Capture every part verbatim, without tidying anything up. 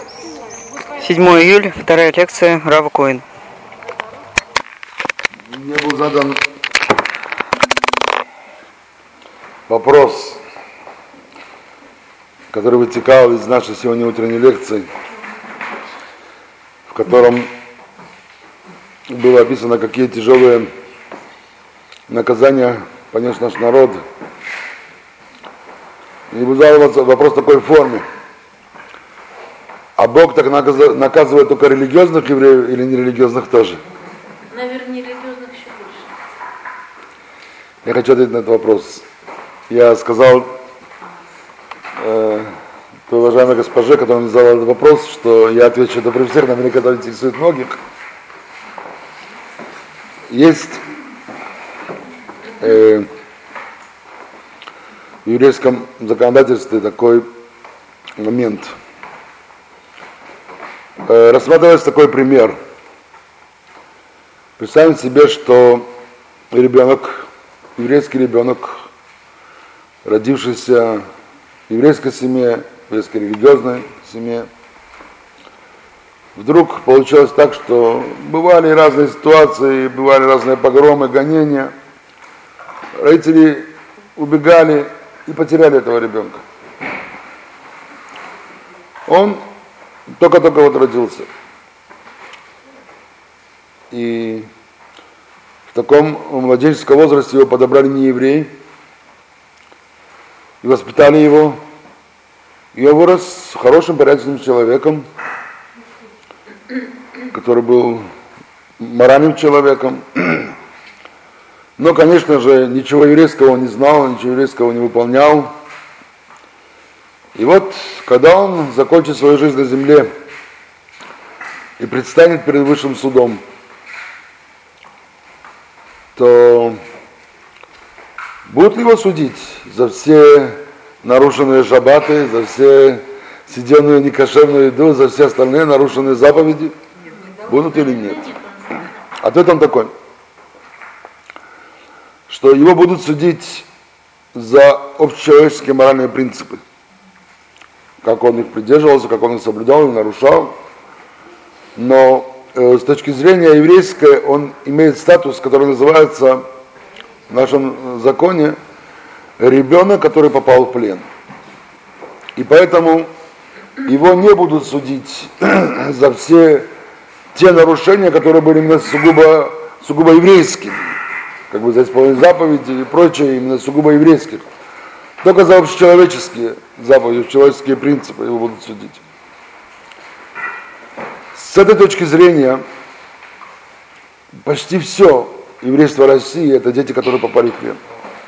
седьмое июля, вторая лекция Рава Коэна. Мне был задан вопрос, который вытекал из нашей сегодня утренней лекции, в котором было описано, какие тяжелые наказания понес наш народ. И был задан вопрос в такой форме. А Бог так наказывает только религиозных евреев или нерелигиозных тоже? Наверное, нерелигиозных еще больше. Я хочу ответить на этот вопрос. Я сказал э, той уважаемой госпоже, которая мне задала этот вопрос, что я отвечу это при всех, наверняка это интересует многих. Есть э, в еврейском законодательстве такой момент. Э, рассматривается такой пример. Представим себе, что ребенок, еврейский ребенок, родившийся в еврейской семье, в еврейской религиозной семье, вдруг получилось так, что бывали разные ситуации, бывали разные погромы, гонения. Родители убегали и потеряли этого ребенка. Он только-только вот родился. И в таком младенческом возрасте его подобрали не евреи, и воспитали его. И он вырос хорошим, порядочным человеком, который был моральным человеком. Но, конечно же, ничего еврейского он не знал, ничего еврейского не выполнял. И вот, когда он закончит свою жизнь на земле и предстанет перед высшим судом, то будут ли его судить за все нарушенные шаббаты, за все съеденную некошерную еду, за все остальные нарушенные заповеди? Будут или нет? Ответ он такой, что его будут судить за общечеловеческие моральные принципы. Как он их придерживался, как он их соблюдал и нарушал. Но э, с точки зрения еврейской он имеет статус, который называется в нашем законе ребенок, который попал в плен. И поэтому его не будут судить за все те нарушения, которые были именно сугубо, сугубо еврейскими. Как бы за исполнение заповедей и прочее, именно сугубо еврейских. Только за общечеловеческие заповеди, общечеловеческие принципы его будут судить. С этой точки зрения, почти все еврейство России – это дети, которые попали в плен.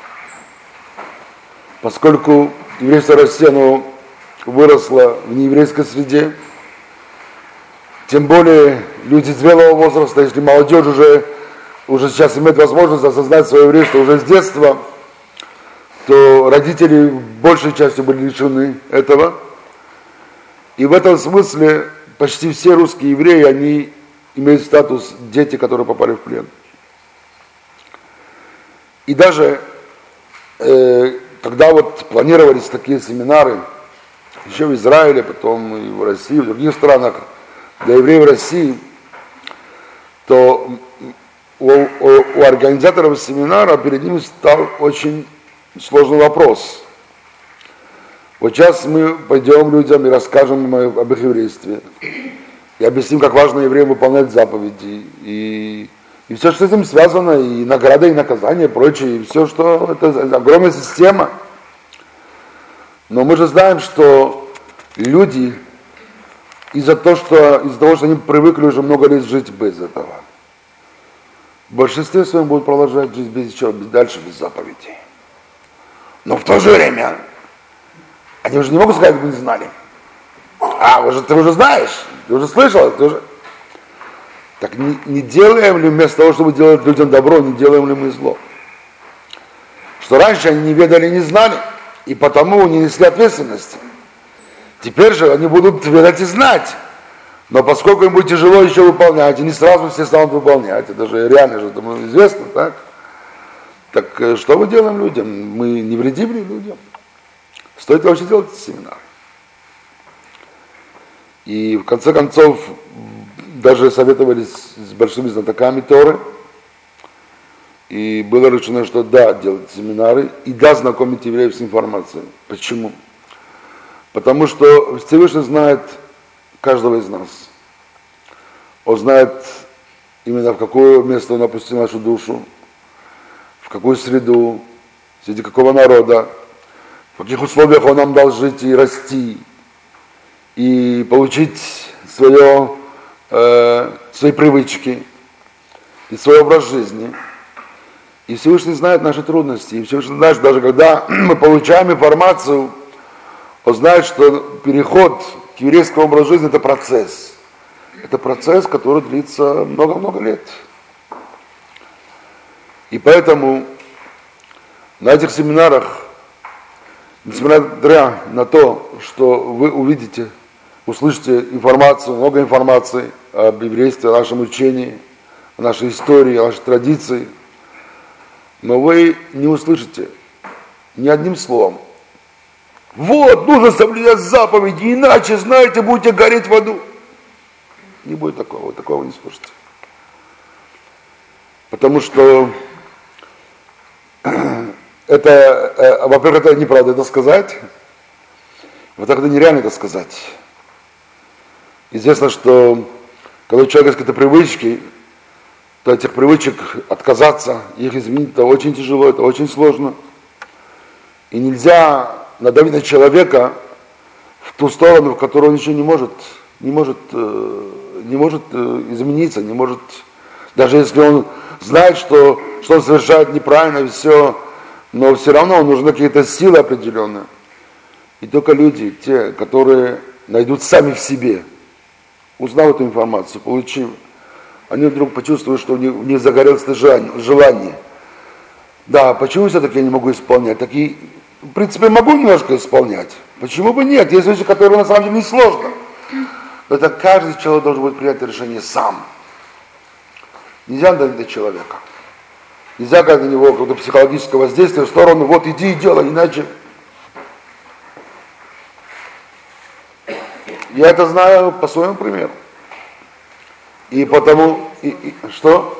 Поскольку еврейство России, оно выросло в нееврейской среде, тем более люди зрелого возраста, если молодежь уже, уже сейчас имеет возможность осознать свое еврейство уже с детства, то родители большей частью были лишены этого. И в этом смысле почти все русские евреи, они имеют статус дети, которые попали в плен. И даже э, когда вот планировались такие семинары, еще в Израиле, потом и в России, в других странах, для евреев России, то у, у, у организаторов семинара перед ними стал очень сложный вопрос. Вот сейчас мы пойдем людям и расскажем им об их еврействе. И объясним, как важно евреям выполнять заповеди. И, и все, что с этим связано, и награда, и наказание, и прочее, и все, что это огромная система. Но мы же знаем, что люди из-за того, что, из-за того, что они привыкли уже много лет жить без этого, в большинстве своем будут продолжать жить без чего, дальше без заповедей. Но в то же время они уже не могут сказать, что не знали. А, уже, ты уже знаешь, ты уже слышал, ты уже... Так не, не делаем ли вместо того, чтобы делать людям добро, не делаем ли мы зло? Что раньше они не ведали, не знали, и потому не несли ответственности. Теперь же они будут ведать и знать. Но поскольку им будет тяжело еще выполнять, и не сразу все станут выполнять, это же реально же, это известно, так? Так что мы делаем людям? Мы не вредим ли людям? Стоит ли вообще делать этот семинар? И в конце концов даже советовались с большими знатоками Торы. И было решено, что да, делать семинары и да, знакомить евреев с информацией. Почему? Потому что Всевышний знает каждого из нас. Он знает именно в какое место он опустил нашу душу, в какую среду, среди какого народа, в каких условиях он нам дал жить и расти, и получить свое, э, свои привычки и свой образ жизни. И Всевышний знает наши трудности. И Всевышний знает, что даже когда мы получаем информацию, он знает, что переход к еврейскому образу жизни – это процесс. Это процесс, который длится много-много лет. И поэтому на этих семинарах, несмотря на то, что вы увидите, услышите информацию, много информации об еврействе, о нашем учении, о нашей истории, о нашей традиции, но вы не услышите ни одним словом: вот, нужно соблюдать заповеди, иначе, знаете, будете гореть в аду. Не будет такого, вы такого не слышите. Потому что это, э, во-первых, это неправда это сказать, во-вторых, это нереально это сказать. Известно, что когда у человека есть какие-то привычки, то от этих привычек отказаться, их изменить, это очень тяжело, это очень сложно. И нельзя надавить на человека в ту сторону, в которую он еще не может, не может, не может измениться, не может, даже если он знает, что, что он совершает неправильно и все, но все равно нужны какие-то силы определенные. И только люди, те, которые найдут сами в себе, узнав эту информацию, получив, они вдруг почувствуют, что у них, у них загорелось желание. Да, почему все-таки я не могу исполнять? Такие, в принципе, могу немножко исполнять. Почему бы нет? Есть вещи, которые на самом деле не сложно. Но это каждый человек должен будет принять решение сам. Нельзя давить на человека. Нельзя как на него какое-то психологическое воздействие в сторону: вот иди и делай, иначе. Я это знаю по своему примеру. И потому, и, и, что?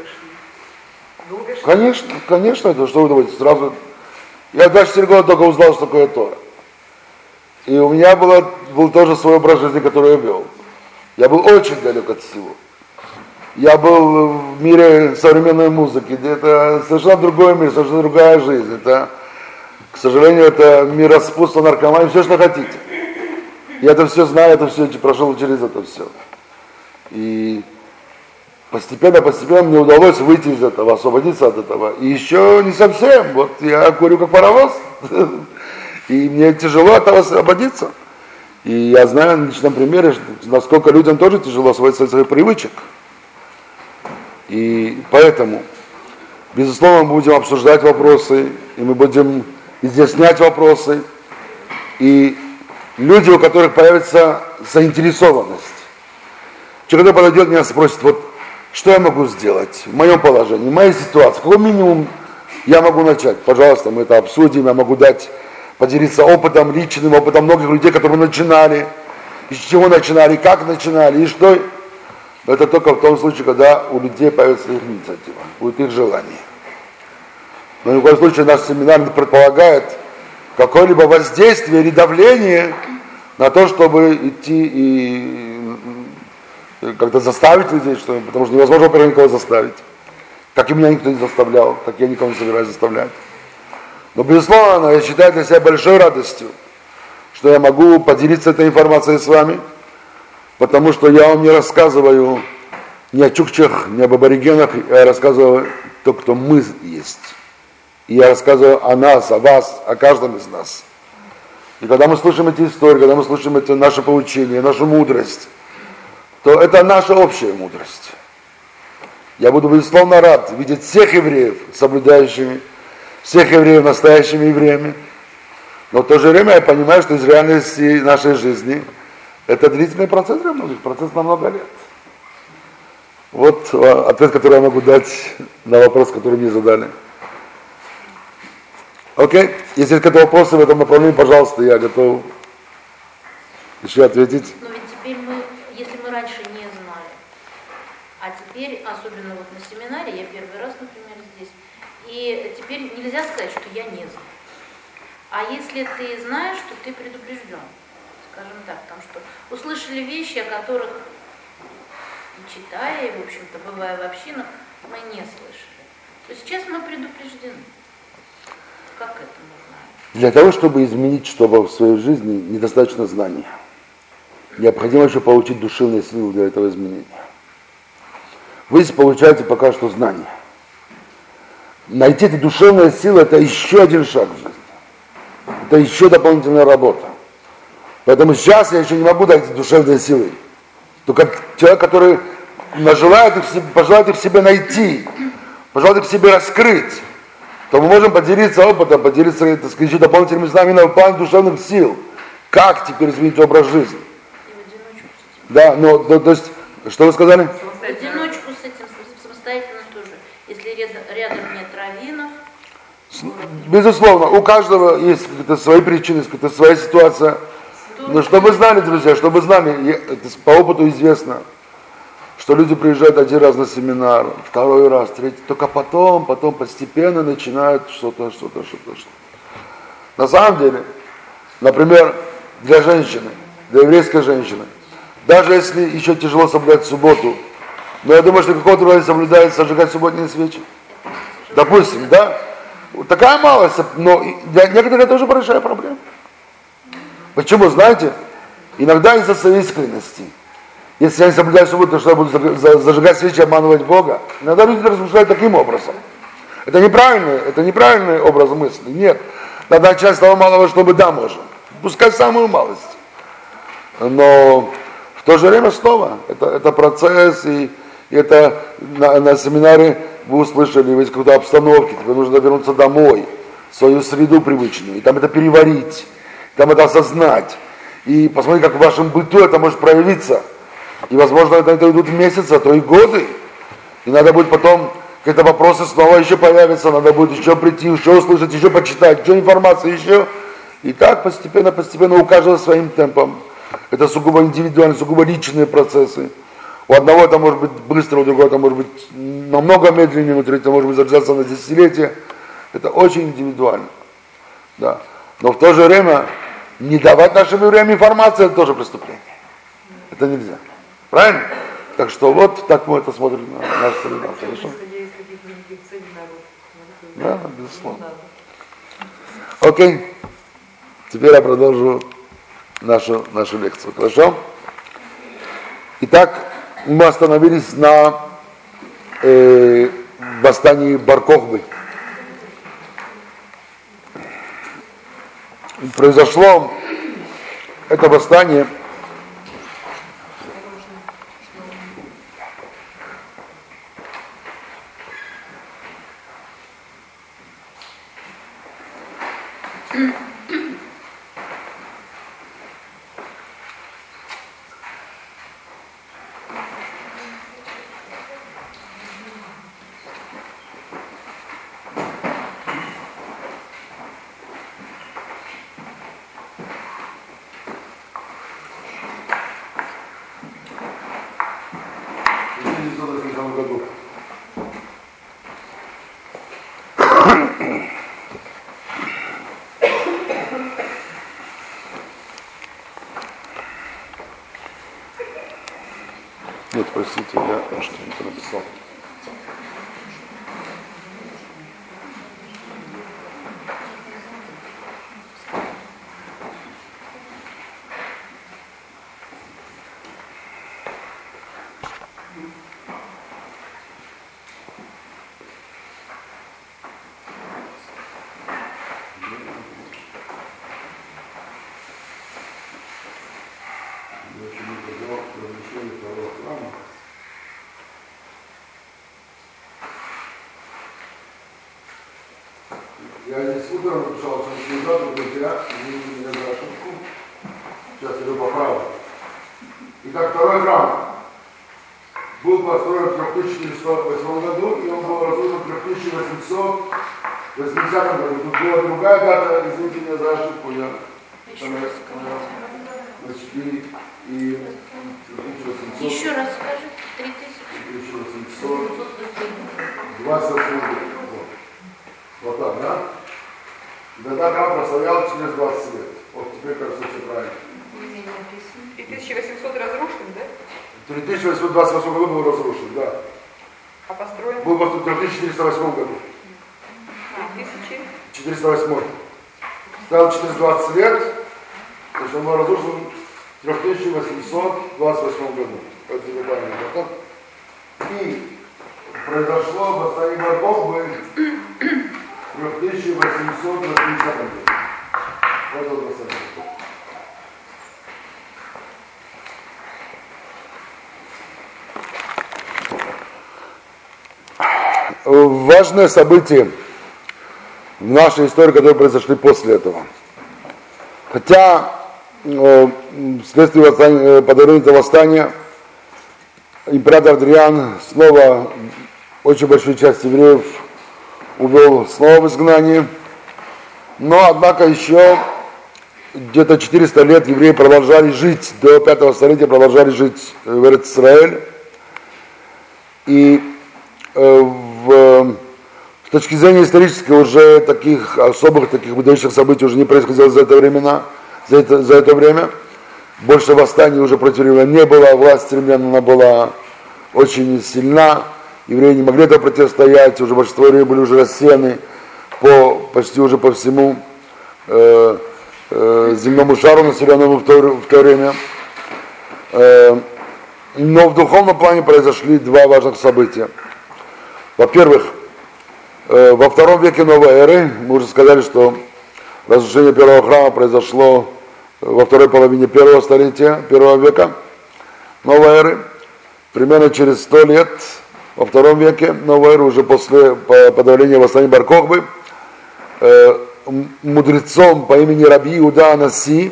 Конечно, конечно, это что вы думаете, сразу. Я двадцать четыре года только узнал, что такое Тора. И у меня было, был тоже свой образ жизни, который я вел. Я был очень далек от всего. Я был в мире современной музыки, это совершенно другой мир, совершенно другая жизнь. Это, к сожалению, это мир распутства, наркомании, все, что хотите. Я это все знаю, это все прошел через это все. И постепенно, постепенно мне удалось выйти из этого, освободиться от этого. И еще не совсем. Вот я курю как паровоз. И мне тяжело от этого освободиться. И я знаю на личном примере, насколько людям тоже тяжело освободиться от своих привычек. И поэтому, безусловно, мы будем обсуждать вопросы, и мы будем изъяснять вопросы. И люди, у которых появится заинтересованность. Человек подойдет меня и спросит: вот что я могу сделать в моем положении, в моей ситуации, какой минимум я могу начать? Пожалуйста, мы это обсудим, я могу дать, поделиться опытом, личным опытом многих людей, которые начинали, и с чего начинали, как начинали, и что. Но это только в том случае, когда у людей появится их инициатива, будет их желание. Но ни в коем случае наш семинар не предполагает какое-либо воздействие или давление на то, чтобы идти и как-то заставить людей, что, потому что невозможно, во-первых, никого заставить. Как и меня никто не заставлял, так я никого не собираюсь заставлять. Но, безусловно, я считаю для себя большой радостью, что я могу поделиться этой информацией с вами, потому что я вам не рассказываю ни о чукчах, ни об аборигенах, я рассказываю то, кто мы есть. И я рассказываю о нас, о вас, о каждом из нас. И когда мы слушаем эти истории, когда мы слушаем это наше поучение, нашу мудрость, то это наша общая мудрость. Я буду, безусловно, рад видеть всех евреев соблюдающими, всех евреев настоящими евреями. Но в то же время я понимаю, что из реальности нашей жизни это длительный процесс для многих, процесс на много лет. Вот ответ, который я могу дать на вопрос, который мне задали. Окей? Если есть какие-то вопросы в этом направлении, пожалуйста, я готов еще ответить. Но ведь теперь мы раньше не знали. А теперь, особенно вот на семинаре, я первый раз, например, здесь, и теперь нельзя сказать, что я не знаю. А если ты знаешь, то ты предупрежден, скажем так, потому что услышали вещи, о которых, читая, и, в общем-то, бывая в общинах, мы не слышали. То сейчас мы предупреждены. Как это можно? Для того, чтобы изменить что-то в своей жизни, недостаточно знаний. Необходимо еще получить душевные силы для этого изменения. Вы получаете пока что знания. Найти эти душевные силы – это еще один шаг в жизни. Это еще дополнительная работа. Поэтому сейчас я еще не могу дать эти душевные силы. Только человек, который желает их, пожелает их в себе найти, пожелает их в себе раскрыть, то мы можем поделиться опытом, поделиться, так сказать, еще дополнительными знаниями на плане душевных сил. Как теперь изменить образ жизни? Да, но, то, то есть, что вы сказали? В одиночку с этим, самостоятельно тоже. Если рядом, рядом нет раввинов. Безусловно, у каждого есть какие-то свои причины, какая-то своя ситуация. Но чтобы знали, друзья, чтобы знали, это по опыту известно, что люди приезжают один раз на семинар, второй раз, третий, только потом, потом постепенно начинают что-то, что-то, что-то, что-то. На самом деле, например, для женщины, для еврейской женщины, даже если еще тяжело соблюдать субботу, но я думаю, что какого-то рода соблюдает сожигать субботние свечи. Допустим, да? Такая малость, но для некоторых это тоже большая проблема. Почему, знаете? Иногда из-за своей искренности. Если я не соблюдаю субботу, то что я буду зажигать свечи, обманывать Бога? Иногда люди размышляют таким образом. Это неправильный, это неправильный образ мысли. Нет. Надо начать с того малого, чтобы да, можно. Пускай самую малость. Но в то же время снова, это, это процесс, и, и это на, на семинаре вы услышали, в какой-то обстановке, тебе нужно вернуться домой, в свою среду привычную, и там это переварить, там это осознать, и посмотреть, как в вашем быту это может проявиться. И, возможно, это, это идут месяцы, а то и годы. И надо будет потом, какие-то вопросы снова еще появятся, надо будет еще прийти, еще услышать, еще почитать, еще информации, еще. И так постепенно, постепенно у каждого своим темпом. Это сугубо индивидуальные, сугубо личные процессы. У одного это может быть быстро, у другого это может быть намного медленнее, у третьего может быть задержаться на десятилетия. Это очень индивидуально. Да. Но в то же время не давать нашим евреям информацию, это тоже преступление. Это нельзя. Правильно? Так что вот так мы это смотрим на нашу среду. Хорошо? Да, безусловно. Окей. Теперь я продолжу нашу, нашу лекцию. Хорошо? Итак, мы остановились на э, восстании Бар-Кохбы. Произошло это восстание году. Нет, простите, я что-нибудь написал. Я здесь утром написал, что не друзья, извините меня за ошибку. Сейчас я его поправлю. Итак, второй храм был построен в трёх тысячах четыреста восьмом году, и он был разрушен в трёх тысячах восемьсот восьмидесятом году. Тут была другая дата, извините меня за ошибку, я значит, и, и трёх тысяч восемьсот Еще раз скажи, три тысячи. три тысячи восемьсот двадцать восемь год. Вот так, да? И тогда храм простоял через двадцать лет. Вот теперь кажется, все правильно. три тысячи восемьсот разрушен, да? В три тысячи восемьсот двадцать восьмом году был разрушен, да. А построен? Был построен в три тысячи четыреста восьмом году. три тысячи? четыреста восьмой. Стоял четыреста двадцать лет, то есть он был разрушен в три тысячи восемьсот двадцать восьмом году. Это неправильно. И произошло восстание Бар-Кохбы в три тысячи восемьсот восьмидесятом году. Вот это восстание. Важное событие в нашей истории, которые произошли после этого. Хотя э, вследствие восстания, подавления этого восстания император Адриан снова очень большую часть евреев увел снова в изгнание, но однако еще где-то четыреста лет евреи продолжали жить, до пятого столетия продолжали жить в Эрец-Исраэль. И э, в С точки зрения исторической уже таких особых, таких выдающих событий уже не происходило за это, времена, за это, за это время. Больше восстаний уже против римлян не было, власть римлян она была очень сильна, евреи не могли этого противостоять, уже большинство евреев были уже рассеяны по, почти уже по всему э, э, земному шару, населенному в то, в то время. Э, но в духовном плане произошли два важных события. Во-первых, во втором веке новой эры, мы уже сказали, что разрушение первого храма произошло во второй половине первого столетия, первого века новой эры. Примерно через сто лет, во втором веке новой эры, уже после подавления восстания Бар-Кохбы, мудрецом по имени Раби Иуда Анаси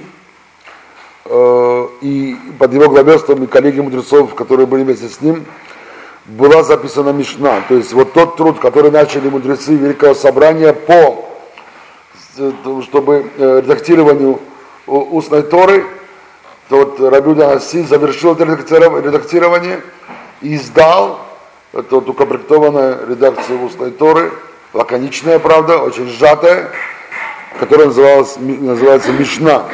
и под его главенством и коллеги мудрецов, которые были вместе с ним, была записана Мишна, то есть вот тот труд, который начали мудрецы Великого Собрания по, чтобы редактированию устной Торы, тот Раби Иуда Анаси завершил это редактирование и издал эту укомплектованную редакцию устной Торы, лаконичная, правда, очень сжатая, которая называлась, называется Мишна.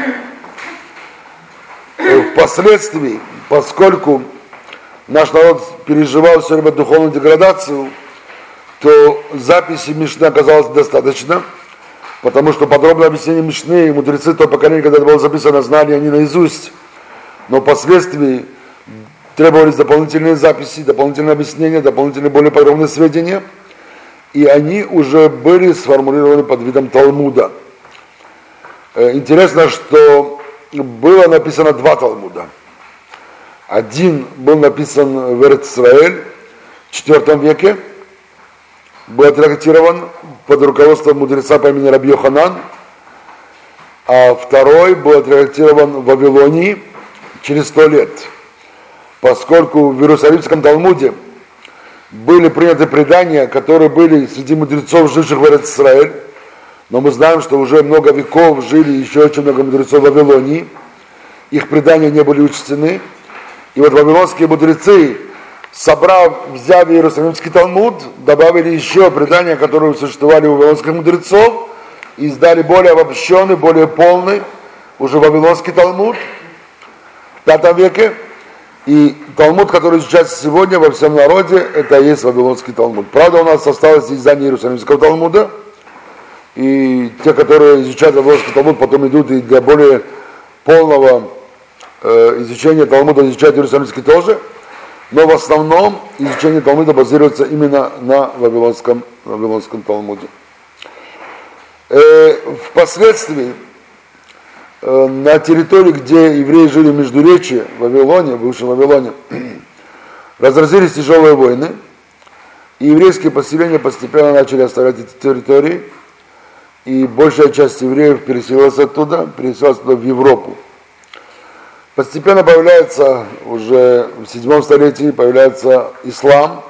Впоследствии, поскольку наш народ переживал все время духовную деградацию, то записи Мишны оказалось достаточно, потому что подробное объяснение Мишны, мудрецы того поколения, когда это было записано, знали они наизусть, но впоследствии требовались дополнительные записи, дополнительные объяснения, дополнительные более подробные сведения, и они уже были сформулированы под видом Талмуда. Интересно, что было написано два Талмуда. Один был написан в Эрец-Исраэль в четвёртом веке, был отредактирован под руководством мудреца по имени Раби Йоханан, а второй был отредактирован в Вавилонии через сто лет, поскольку в Иерусалимском Талмуде были приняты предания, которые были среди мудрецов, живших в Эрец-Исраэль, но мы знаем, что уже много веков жили еще очень много мудрецов в Вавилонии, их предания не были учтены. И вот вавилонские мудрецы, собрав, взяв Иерусалимский Талмуд, добавили еще предания, которые существовали у вавилонских мудрецов, и издали более обобщенный, более полный, уже вавилонский Талмуд в пятом веке. И Талмуд, который изучается сегодня во всем народе, это и есть вавилонский Талмуд. Правда, у нас осталось издание Иерусалимского Талмуда, и те, которые изучают вавилонский Талмуд, потом идут и для более полного изучение Талмуда изучает Иерусалимский тоже, но в основном изучение Талмуда базируется именно на Вавилонском, Вавилонском Талмуде. Э, впоследствии э, на территории, где евреи жили в Междуречии, в Вавилоне, в бывшем Вавилоне, разразились тяжелые войны, и еврейские поселения постепенно начали оставлять эти территории, и большая часть евреев переселилась оттуда, переселилась оттуда в Европу. Постепенно появляется, уже в седьмом столетии появляется ислам,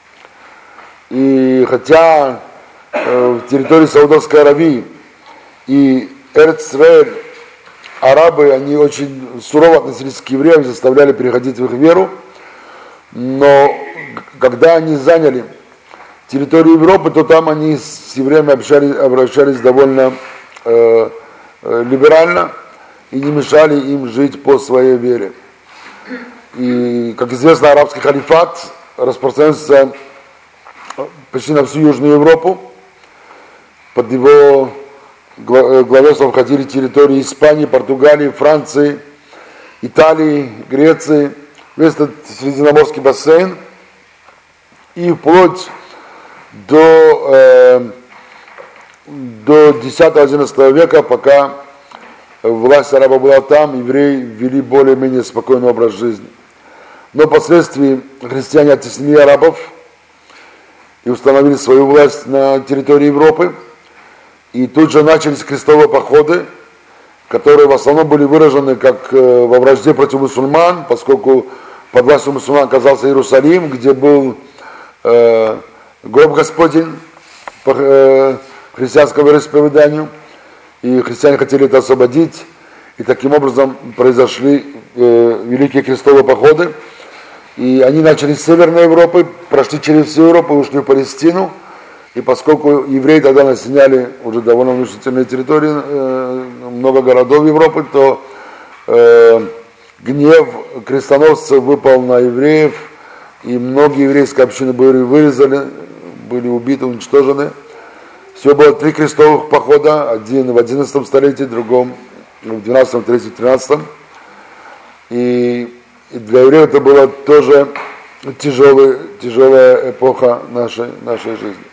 и хотя э, в территории Саудовской Аравии и Эрец-Исраэль арабы, они очень сурово относились к евреям, заставляли переходить в их веру, Но когда они заняли территорию Европы, то там они с евреями общались, обращались довольно э, э, либерально и не мешали им жить по своей вере. И, как известно, арабский халифат распространился почти на всю Южную Европу. Под его главенством входили территории Испании, Португалии, Франции, Италии, Греции, весь этот Средиземноморский бассейн. И вплоть до, э, до десятого-одиннадцатого века, пока власть арабов была там, евреи вели более-менее спокойный образ жизни. Но впоследствии христиане оттеснили арабов и установили свою власть на территории Европы. И тут же начались крестовые походы, которые в основном были выражены как э, во вражде против мусульман, поскольку под властью мусульман оказался Иерусалим, где был э, гроб Господень по э, христианскому вероисповеданию, и христиане хотели это освободить, и таким образом произошли э, великие крестовые походы, и они начались с Северной Европы, прошли через всю Европу, ушли в Палестину, и поскольку евреи тогда населяли уже довольно внушительные территории, э, много городов Европы, то э, гнев крестоносцев выпал на евреев, и многие еврейские общины были вырезаны, были убиты, уничтожены. Всего было три крестовых похода, один в одиннадцатом столетии, другом в двенадцатом, третьем, тринадцатом. И, и для евреев это была тоже тяжелый, тяжелая эпоха нашей, нашей жизни.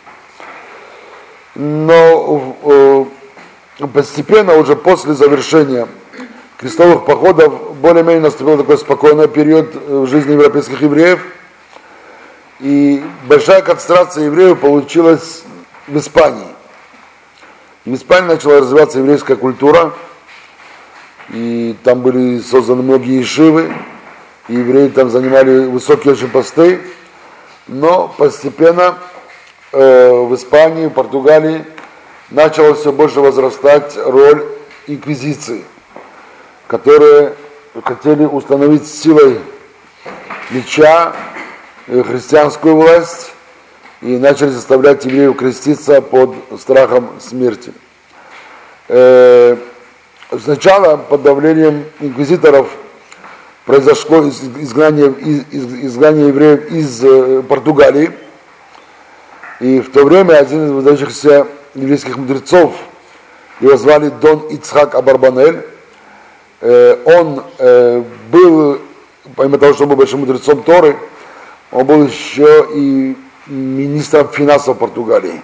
Но э, постепенно, уже после завершения крестовых походов, более-менее наступил такой спокойный период в жизни европейских евреев. И большая концентрация евреев получилась в Испании. И в Испании начала развиваться еврейская культура, и там были созданы многие ешивы, и евреи там занимали высокие очень посты, но постепенно э, в Испании, в Португалии начала все больше возрастать роль инквизиции, которые хотели установить силой меча христианскую власть и начали заставлять евреев креститься под страхом смерти. Э, сначала под давлением инквизиторов произошло изгнание, изгнание евреев из э, Португалии, и в то время один из выдающихся еврейских мудрецов, его звали Дон Ицхак Абарбанель, э, он э, был, помимо того, что он был большим мудрецом Торы, он был еще и министром финансов Португалии.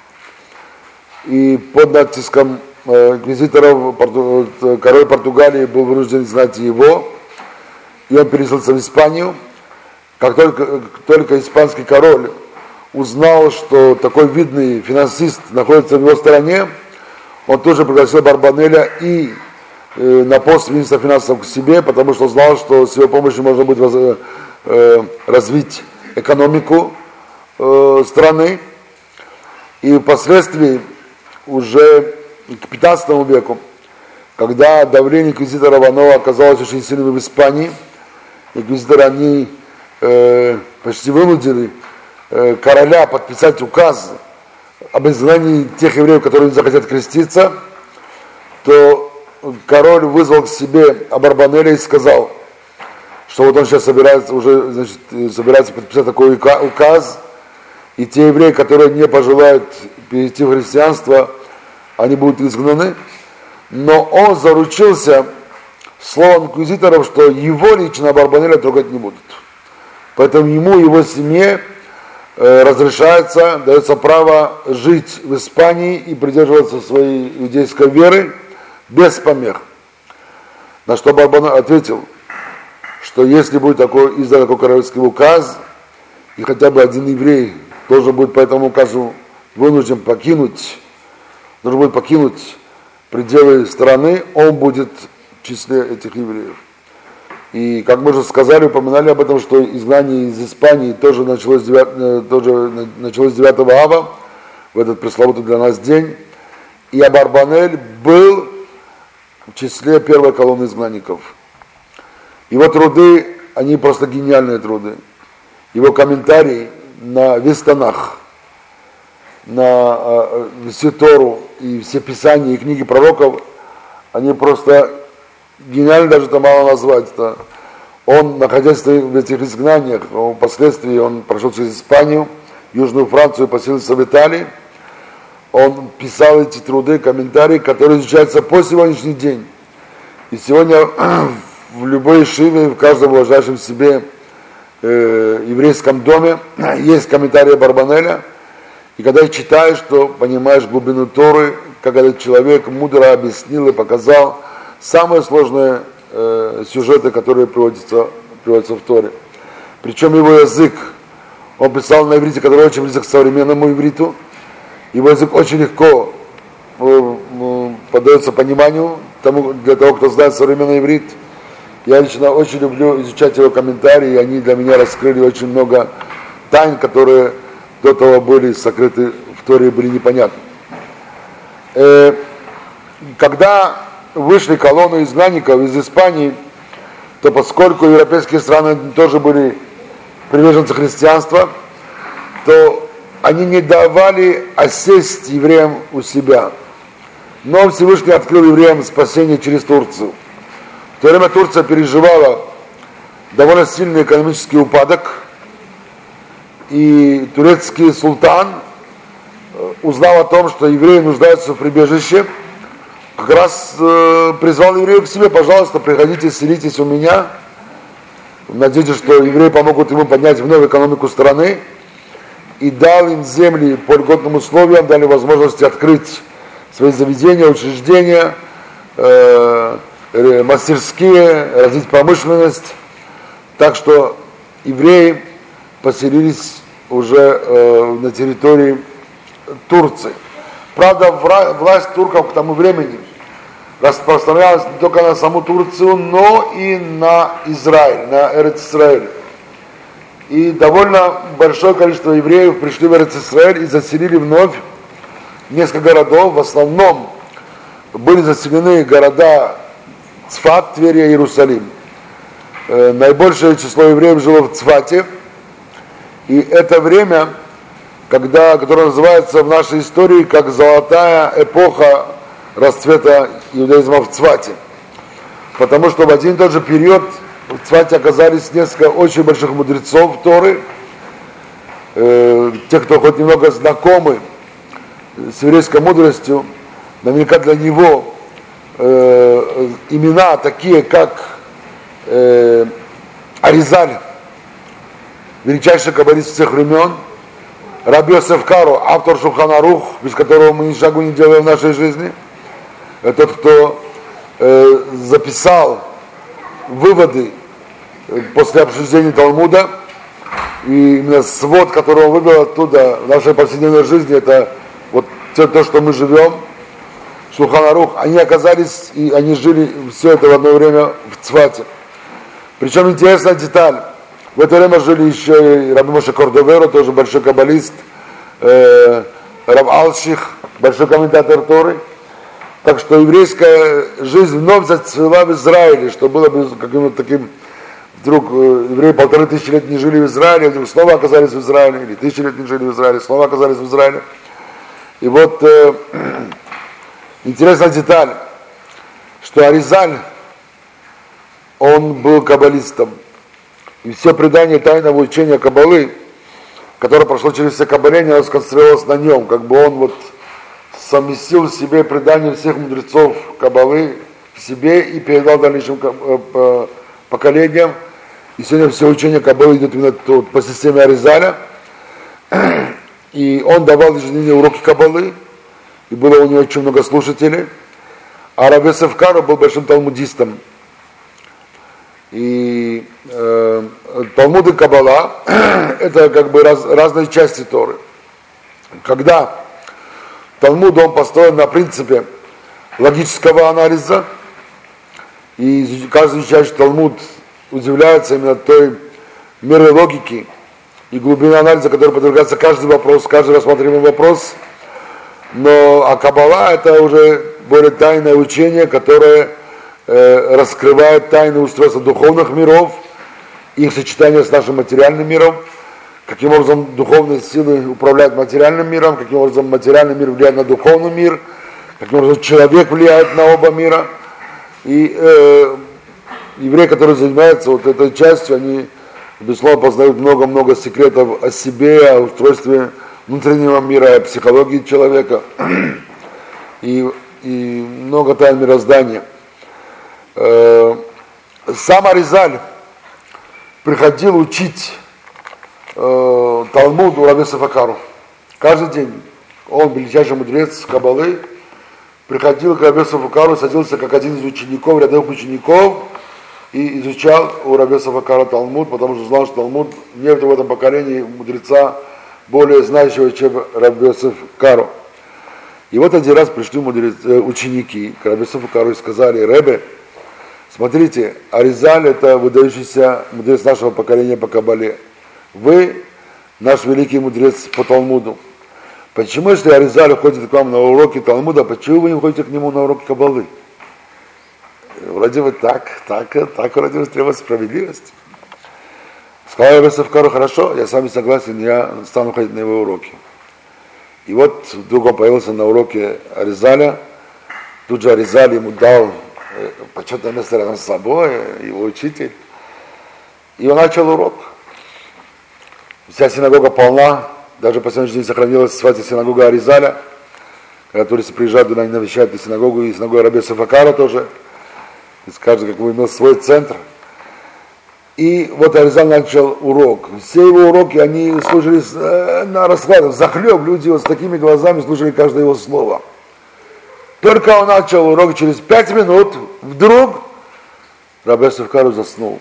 И под натиском э, инквизиторов порту, король Португалии был вынужден изгнать его, и он переселился в Испанию. Как только, как только испанский король узнал, что такой видный финансист находится в его стране, он тоже пригласил Барбанеля и э, на пост министра финансов к себе, потому что знал, что с его помощью можно будет воз, э, развить экономику э, страны. И впоследствии, уже к пятнадцатому веку, когда давление инквизиторов оно оказалось очень сильным в Испании, инквизиторы они э, почти вынудили э, короля подписать указ об изгнании тех евреев, которые не захотят креститься, то король вызвал к себе Абарбанеля и сказал, что вот он сейчас собирается уже, значит, собирается подписать такой указ, и те евреи, которые не пожелают перейти в христианство, они будут изгнаны. Но он заручился словом инквизиторов, что его лично Барбанеля трогать не будут. Поэтому ему и его семье э, разрешается, дается право жить в Испании и придерживаться своей иудейской веры без помех. На что Барбанель ответил, что если будет такой, издан такой королевский указ, и хотя бы один еврей должен будет по этому указу вынужден покинуть, должен будет покинуть пределы страны, он будет в числе этих евреев. И, как мы уже сказали, упоминали об этом, что изгнание из Испании тоже началось, тоже началось девятого ава, в этот пресловутый для нас день. И Абарбанель был в числе первой колонны изгнанников. Его труды, они просто гениальные труды. его комментарий на весь Танах, на э, всю Тору и все писания и книги пророков, они просто гениально, даже это мало назвать. Это он, находясь в этих изгнаниях, впоследствии он прошел через Испанию, Южную Францию, поселился в Италии. Он писал эти труды, комментарии, которые изучаются по сегодняшний день. И сегодня в любой шиве, в каждом уважающем себе э, еврейском доме есть комментарии Барбанеля. И когда их читаешь, то понимаешь глубину Торы, как этот человек мудро объяснил и показал самые сложные э, сюжеты, которые приводятся, приводятся в Торе. Причем его язык, он писал на иврите, который очень близок к современному ивриту. Его язык очень легко э, э, поддается пониманию тому, для того, кто знает современный иврит. Я лично очень люблю изучать его комментарии, и они для меня раскрыли очень много тайн, которые до того были сокрыты в Торе и были непонятны. Э, когда вышли колонны изгнанников из Испании, то поскольку европейские страны тоже были приверженцы христианства, то они не давали осесть евреям у себя. Но Всевышний открыл евреям спасение через Турцию. В то время Турция переживала довольно сильный экономический упадок, и турецкий султан узнал о том, что евреи нуждаются в прибежище, как раз э, призвал евреев к себе: пожалуйста, приходите, селитесь у меня. Надеюсь, что евреи помогут ему поднять вновь экономику страны. И дал им земли по льготным условиям, дали возможность открыть свои заведения, учреждения, э, мастерские, развить промышленность. Так что евреи поселились уже э, на территории Турции. Правда, власть турков к тому времени распространялась не только на саму Турцию, но и на Израиль, на Эрец-Исраэль. И довольно большое количество евреев пришли в Эрец-Исраэль и заселили вновь несколько городов. В основном были заселены города Цфат, Тверь и Иерусалим. Э, наибольшее число евреев жило в Цфате. И это время, когда, которое называется в нашей истории как золотая эпоха расцвета иудаизма в Цфате. Потому что в один и тот же период в Цфате оказались несколько очень больших мудрецов Торы, э, те, кто хоть немного знакомы с еврейской мудростью, наверняка для него э, имена такие, как э, Аризаль, величайший каббалист всех времен, Раби Йосеф Каро, автор Шулхан Арух, без которого мы ни шагу не делаем в нашей жизни, тот, кто э, записал выводы после обсуждения Талмуда, и именно свод, который он вывел оттуда в нашей повседневной жизни, это вот все то, что мы живем, Шулхан Арух, они оказались, и они жили все это в одно время в Цфате. Причем интересная деталь, в это время жили еще и Раби Моше Кордоверо, тоже большой каббалист, э, Рав Алших, большой комментатор Торы. Так что еврейская жизнь вновь зацвела в Израиле, что было бы каким-то таким, вдруг э, евреи полторы тысячи лет не жили в Израиле, вдруг снова оказались в Израиле, или тысячи лет не жили в Израиле, снова оказались в Израиле. И вот э, интересная деталь, что Аризаль, он был каббалистом. И все предание тайного учения Каббалы, которое прошло через все каббаления, оно сконцентрировалось на нем, как бы он вот совместил в себе предание всех мудрецов Каббалы в себе и передал дальнейшим поколениям. И сегодня все учения Каббалы идут именно по системе Аризаля. И он давал ежедневные уроки Каббалы, и было у него очень много слушателей. А Раби Йосеф Каро был большим талмудистом. И э, Талмуд и Каббала это как бы раз, разные части Торы. Когда Талмуд, он построен на принципе логического анализа, и каждый изучающий Талмуд удивляется именно той мерой логики и глубины анализа, которой подвергается каждый вопрос, каждый рассматриваемый вопрос. Но а Каббала это уже более тайное учение, которое раскрывает тайны устройства духовных миров, их сочетание с нашим материальным миром. каким образом духовные силы управляют материальным миром, каким образом материальный мир влияет на духовный мир, каким образом человек влияет на оба мира. И э, евреи, которые занимаются вот этой частью, они, безусловно, познают много-много секретов о себе, о устройстве внутреннего мира, о психологии человека и, и много тайн мироздания. Э, сам Аризаль приходил учить э, Талмуд у Раби Сафакару. Каждый день он, величайший мудрец Каббалы, приходил к Раби Сафакару, садился как один из учеников, рядовых учеников, и изучал у Раби Сафакара Талмуд, потому что знал, что Талмуд нет в этом поколении мудреца более знающего, чем Раби Сафакару. И вот один раз пришли мудрец, ученики к Раби Сафакару и сказали: Ребе, смотрите, Аризаль — это выдающийся мудрец нашего поколения по Кабале. Вы наш великий мудрец по Талмуду. Почему, если Аризаль ходит к вам на уроки Талмуда, почему вы не ходите к нему на уроки Кабалы? Вроде бы так, так, так вроде бы требует справедливости. Сказал Раби Сафакару: хорошо, я с вами согласен, я стану ходить на его уроки. И вот вдруг он появился на уроке Аризаля, тут же Аризаль ему дал почетное место рядом с собой, его учитель. И он начал урок. Вся синагога полна, даже по сегодняшний день сохранилась кстати, синагога Аризаля, когда туристы приезжают туда, они навещают и синагогу, и синагогу Раби Сафакара тоже. И каждый как бы имел свой центр. И вот Аризаль начал урок. Все его уроки, они слушали э, на расхват, захлеб, люди вот с такими глазами слушали каждое его слово. Только он начал урок, через пять минут вдруг Раби Сафакару заснул.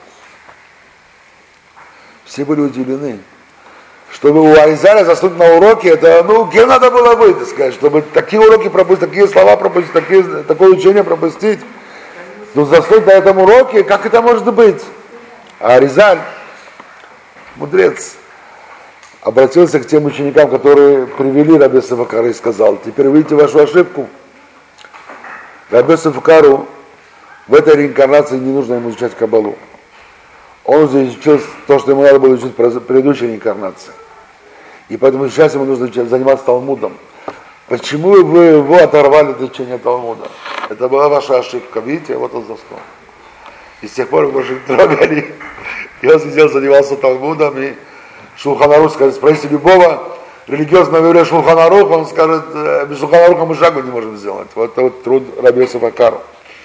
Все были удивлены. Чтобы у Аризаля заснуть на уроке, это, ну, кем надо было быть, так сказать, чтобы такие уроки пропустить, такие слова пропустить, такие, такое учение пропустить. Ну, заснуть на этом уроке, как это может быть? А Аризаль, мудрец, обратился к тем ученикам, которые привели Раби Сафакара, и сказал: теперь видите вашу ошибку. Раби Сафакару в этой реинкарнации не нужно ему изучать Кабалу. Он уже изучил то, что ему надо было изучить в предыдущей реинкарнации. И поэтому сейчас ему нужно заниматься Талмудом. Почему вы его оторвали от изучения Талмуда? Это была ваша ошибка. Видите, вот он заснул. И с тех пор его больше не трогали. И он сидел, занимался Талмудом. И Шулхан Арух, скажет, спросите любого религиозного еврея Шулхан Арух, он скажет: без Шулхан Аруха мы шагу не можем сделать. Вот это вот труд Раби Сафакару.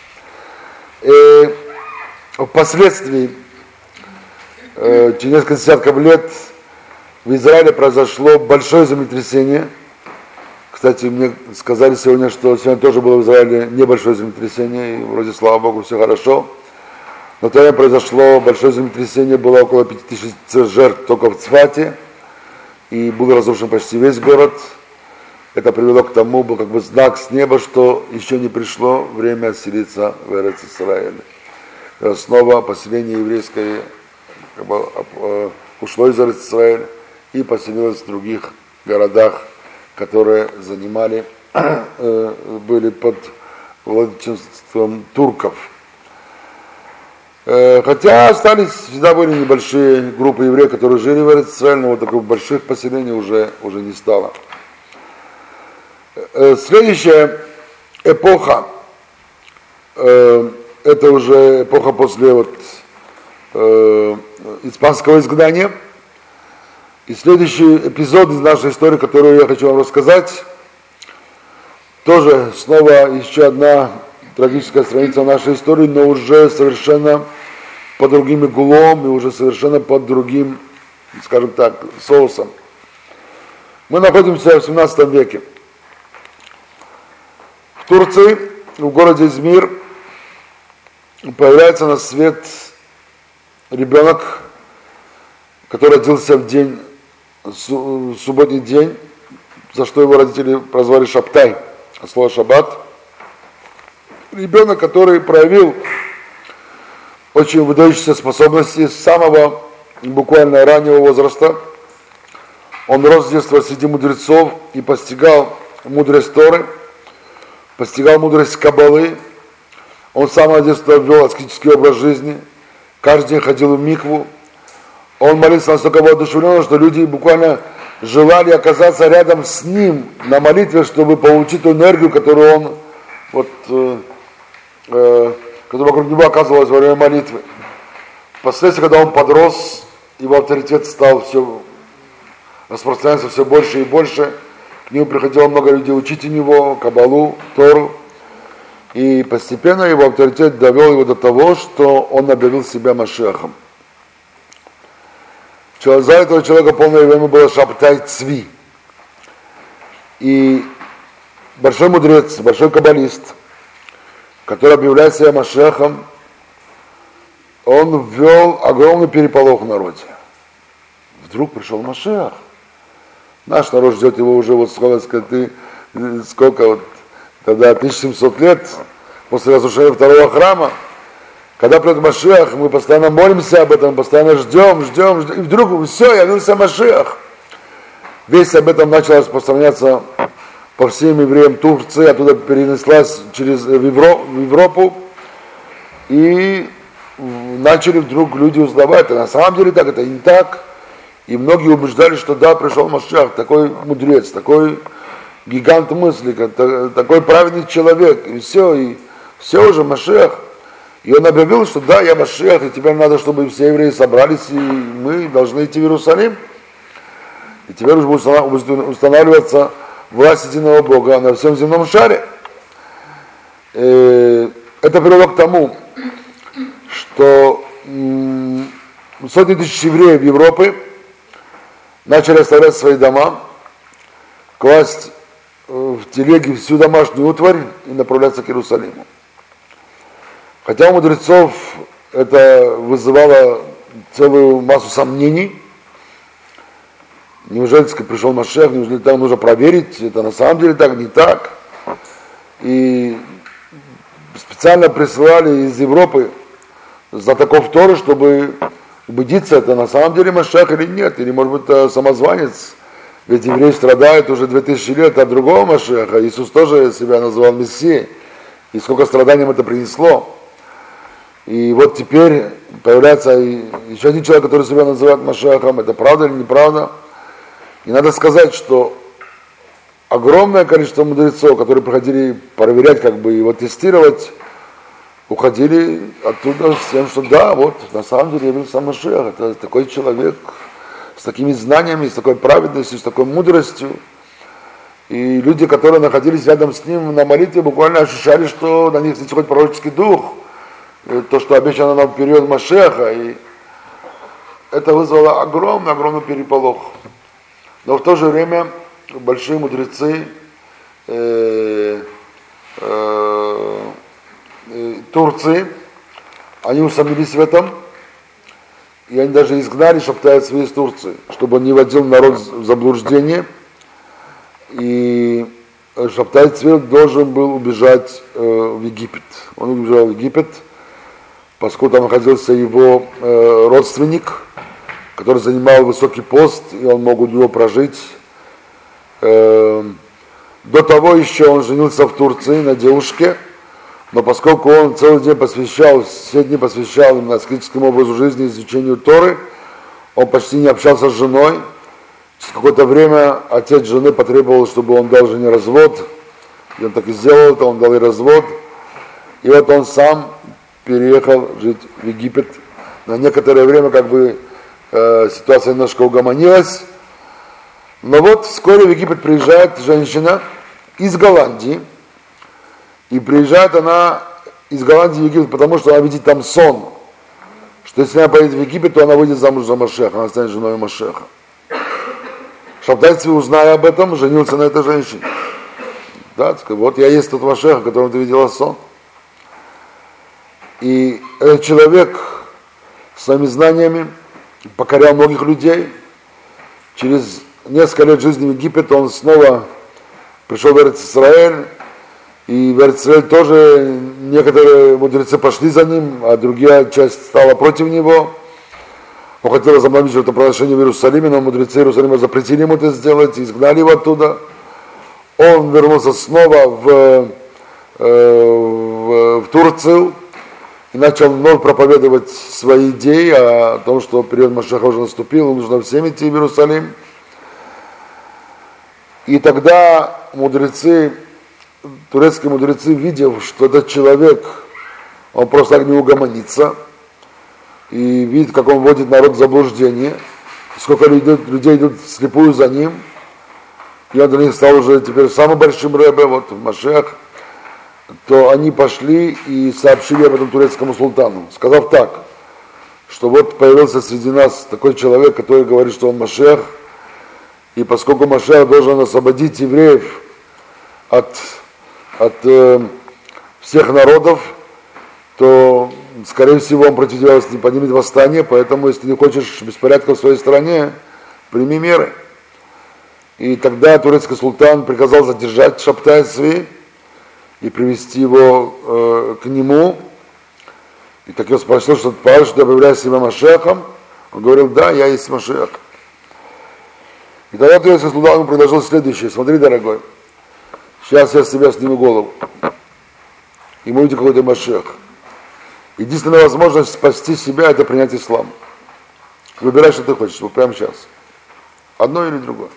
И впоследствии, э, через несколько десятков лет, в Израиле произошло большое землетрясение. Кстати, мне сказали сегодня, что сегодня тоже было в Израиле небольшое землетрясение, и вроде, слава Богу, все хорошо. Но тогда произошло большое землетрясение, было около пяти тысяч жертв только в Цфате, и был разрушен почти весь город. Это привело к тому, был как бы знак с неба, что еще не пришло время отселиться в Эрец Исраэль. Снова поселение еврейское как бы, ушло из Эрец Исраэль и поселилось в других городах, которые занимали, э, были под владычеством турков. Э, хотя остались, всегда были небольшие группы евреев, которые жили в Эрец-Исраэль, но вот таких больших поселений уже, уже не стало. Э, следующая эпоха, э, это уже эпоха после вот, э, испанского изгнания. И следующий эпизод из нашей истории, который я хочу вам рассказать, тоже снова еще одна трагическая страница нашей истории, но уже совершенно под другим углом и уже совершенно под другим, скажем так, соусом. Мы находимся в семнадцатом веке. В Турции, в городе Измир, появляется на свет ребенок, который родился в день, субботний день, за что его родители прозвали Шабтай, от слова Шаббат. Ребенок, который проявил очень выдающиеся способности с самого буквально раннего возраста. Он рос с детства среди мудрецов и постигал мудрость Торы, постигал мудрость Каббалы. Он с самого детства вел аскетический образ жизни, каждый день ходил в микву. он молился настолько воодушевленно, что люди буквально желали оказаться рядом с ним на молитве, чтобы получить ту энергию, которую он, вот, э, э, которая вокруг него оказывалась во время молитвы. Впоследствии, когда он подрос, его авторитет стал все распространяться все больше и больше. К нему приходило много людей учить у него Кабалу, Тору. И постепенно его авторитет довел его до того, что он объявил себя Машиахом. За этого человека полное время было Шабтай Цви. И большой мудрец, большой каббалист, который объявляет себя Машиахом, он ввел огромный переполох в народе. Вдруг пришел Машиах. Наш народ ждет его уже вот сколько, ты, сколько вот, тогда тысяча семьсот лет после разрушения второго храма. Когда придет Машиах, мы постоянно молимся об этом, постоянно ждем, ждем, ждем. И вдруг все, явился Машиах. Весть об этом начала распространяться по всем евреям Турции, оттуда перенеслась через в Европу. И начали вдруг люди узнавать, а на самом деле так, это не так. И многие убеждали, что да, пришел Машиах, такой мудрец, такой гигант мысли, такой праведный человек. И все, и все уже Машиах. И он объявил, что да, я Машиах, и теперь надо, чтобы все евреи собрались, и мы должны идти в Иерусалим. И теперь уже будет устанавливаться власть единого Бога на всем земном шаре. Это привело к тому, что сотни тысяч евреев Европы начали оставлять свои дома, класть в телеги всю домашнюю утварь и направляться к Иерусалиму. Хотя у мудрецов это вызывало целую массу сомнений. Неужели пришел Машиах, неужели там нужно проверить, это на самом деле так, не так. И специально присылали из Европы знатоков Торы, чтобы убедиться, это на самом деле Машиах или нет, или может быть это самозванец. Ведь евреи страдают уже две тысячи лет от другого Машиаха. Иисус тоже себя называл Мессией. И сколько страданий это принесло. И вот теперь появляется еще один человек, который себя называет Машиахом. Это правда или неправда? И надо сказать, что огромное количество мудрецов, которые приходили проверять, как бы его тестировать, уходили оттуда с тем, что да, вот на самом деле явился Машиах. Это такой человек с такими знаниями, с такой праведностью, с такой мудростью. И люди, которые находились рядом с ним на молитве, буквально ощущали, что на них исходит пророческий дух. То, что обещано нам в период Машиаха, и это вызвало огромный, огромный переполох. Но в то же время большие мудрецы э, э, э, Турции, они усомнились в этом, и они даже изгнали Шабтай Цви из Турции, чтобы он не вводил народ в заблуждение. И Шабтай Цви должен был убежать э, в Египет. Он убежал в Египет, поскольку там находился его э, родственник, который занимал высокий пост, и он мог у него прожить. Э, до того еще он женился в Турции на девушке, но поскольку он целый день посвящал, все дни посвящал именно аскетическому образу жизни, изучению Торы, он почти не общался с женой. Через какое-то время отец жены потребовал, чтобы он дал жене развод, и он так и сделал это, он дал ей развод. И вот он сам переехал жить в Египет. На некоторое время как бы э, ситуация немножко угомонилась. Но вот вскоре в Египет приезжает женщина из Голландии. И приезжает она из Голландии в Египет, потому что она видит там сон. Что если она поедет в Египет, то она выйдет замуж за Машиаха, она станет женой Машиаха. Шабтай Цви, узная об этом, женился на этой женщине. Да, сказал, вот я есть тот Машиах, о котором ты видела сон. И этот человек своими знаниями покорял многих людей. Через несколько лет жизни в Египет он снова пришел в Эрец-Исраэль. И в Эрец-Исраэль тоже некоторые мудрецы пошли за ним, а другая часть стала против него. Он хотел возобновить жертвоприношение в Иерусалиме, но мудрецы Иерусалима запретили ему это сделать, изгнали его оттуда. Он вернулся снова в, в, в Турцию. и начал вновь проповедовать свои идеи о том, что период Машеха уже наступил, нужно всем идти в Иерусалим. И тогда мудрецы, турецкие мудрецы, видев, что этот человек, он просто так не угомонится, и видит, как он вводит народ в заблуждение, сколько людей, людей идут вслепую за ним, и он для них стал уже теперь самым большим рэбе, вот Машех, то они пошли и сообщили об этом турецкому султану, сказав так, что вот появился среди нас такой человек, который говорит, что он Машех, и поскольку Машех должен освободить евреев от, от э, всех народов, то, скорее всего, он против тебя не поднимет восстание, поэтому, если не хочешь беспорядка в своей стране, прими меры. И тогда турецкий султан приказал задержать Шабтай Цви и привести его э, к нему. И так я спросил, что ты что объявляешь себя Машехом? Он говорил, да, я есть Машех. И тогда турецкий султан ему предложил следующее: смотри, дорогой, сейчас я с тебя сниму голову. И мы увидим, какой ты Машех. Единственная возможность спасти себя — это принять ислам. Выбирай, что ты хочешь, вот прямо сейчас. Одно или другое.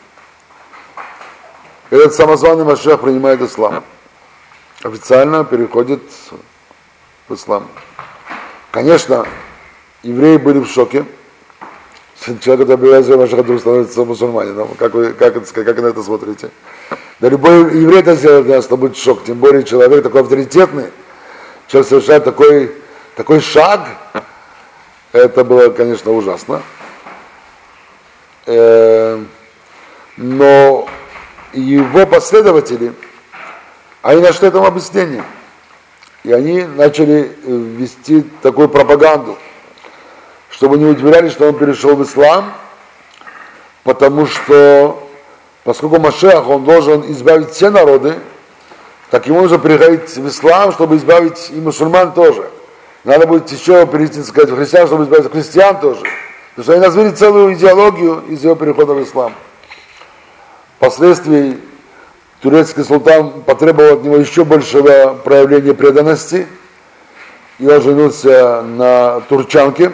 Этот самозваный Машех принимает ислам. Официально переходит в ислам. Конечно, евреи были в шоке. Человек, который объявляет себя Машеха, вдруг становится мусульманином. Как вы, как, это, как вы на это смотрите? Да любой еврей это сделает для нас, это будет шок. Тем более человек такой авторитетный, человек совершает такой, такой шаг. Это было, конечно, ужасно. Э, но его последователи, они нашли этому объяснение. И они начали вести такую пропаганду, чтобы не удивлялись, что он перешел в ислам, потому что, поскольку Машех, он должен избавить все народы, так ему нужно переходить в ислам, чтобы избавить и мусульман тоже. Надо будет еще перейти, так сказать, в христиан, чтобы избавить христиан тоже. Потому что они развили целую идеологию из его перехода в ислам. Впоследствии турецкий султан потребовал от него еще большего проявления преданности, и он женился на турчанке.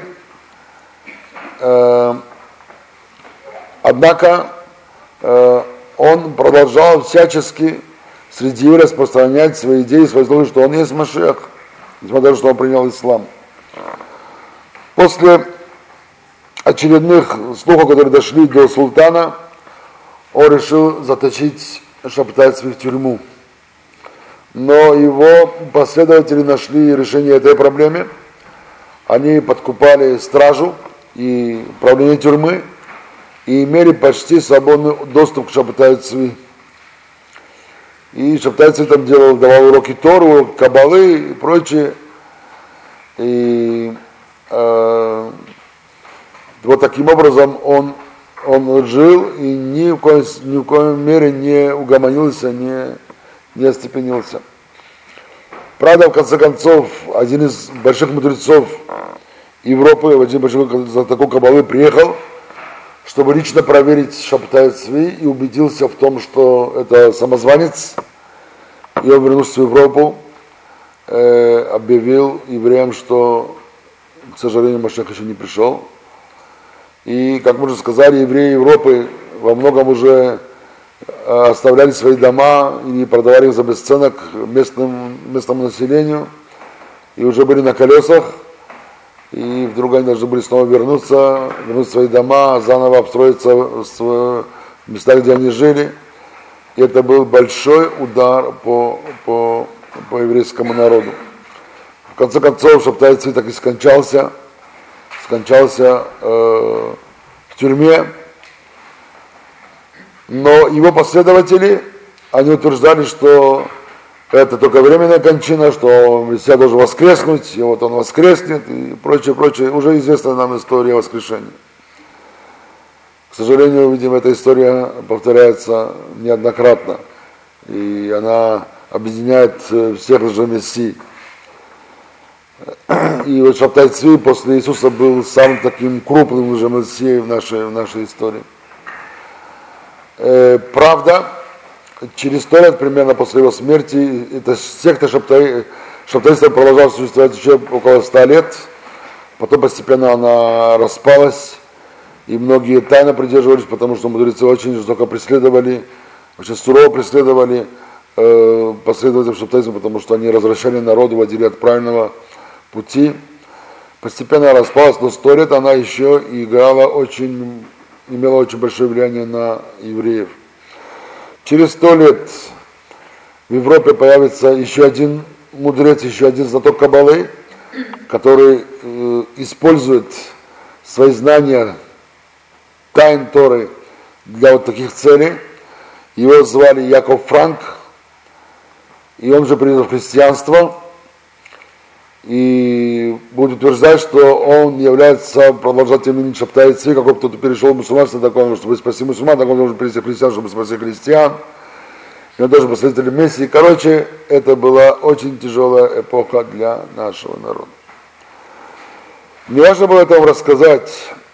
Однако он продолжал всячески среди евреев распространять свои идеи, свои слова, что он есть Машех, несмотря на то, что он принял ислам. После очередных слухов, которые дошли до султана, он решил заточить Шабтай Цви в тюрьму. Но его последователи нашли решение этой проблемы. Они подкупали стражу и управление тюрьмы и имели почти свободный доступ к Шабтай Цви. И Шабтай Цви там делал, давал уроки Тору, Кабалы и прочее. И э, вот таким образом он, он жил и ни в, коем, ни в коем мере не угомонился, не, не остепенился. Правда, в конце концов, один из больших мудрецов Европы, один большой знаток Кабалы, приехал, чтобы лично проверить Шабтай Цви, и убедился в том, что это самозванец. И он вернулся в Европу, э, объявил евреям, что, к сожалению, Машех еще не пришел. И, как мы уже сказали, евреи Европы во многом уже оставляли свои дома и продавали их за бесценок местным, местному населению, и уже были на колесах, и вдруг они должны были снова вернуться, вернуть свои дома, заново обстроиться в местах, где они жили. И это был большой удар по, по, по еврейскому народу. В конце концов, Шабтай Цви так и скончался, скончался э, в тюрьме. Но его последователи, они утверждали, что это только временная кончина, что Мессия должен воскреснуть, и вот он воскреснет, и прочее, прочее. Уже известная нам история воскрешения. К сожалению, видим, эта история повторяется неоднократно, и она объединяет всех лжемессий. И вот Шабтай Цви после Иисуса был самым таким крупным лжемессией в нашей, в нашей истории. Э, правда, через сто лет примерно после его смерти эта секта Шабтай, Шаббатейство продолжало существовать еще около ста лет, потом постепенно она распалась, и многие тайно придерживались, потому что мудрецы очень жестоко преследовали, очень сурово преследовали э, последователей шаббатейства, потому что они развращали народ, уводили от правильного пути. Постепенно распалась, но сто лет она еще играла очень, имела очень большое влияние на евреев. Через сто лет в Европе появится еще один мудрец, еще один знаток Каббалы, который э, использует свои знания тайн Торы для вот таких целей. Его звали Яков Франк, и он же принял христианство, и будет утверждать, что он является продолжателем имени Шабтай Цви, как кто-то перешел в мусульманство, так он, чтобы спасти мусульман, так он должен перейти в христиан, чтобы спасти христиан. И он тоже последователь Мессии. Короче, это была очень тяжелая эпоха для нашего народа. Мне важно было это вам рассказать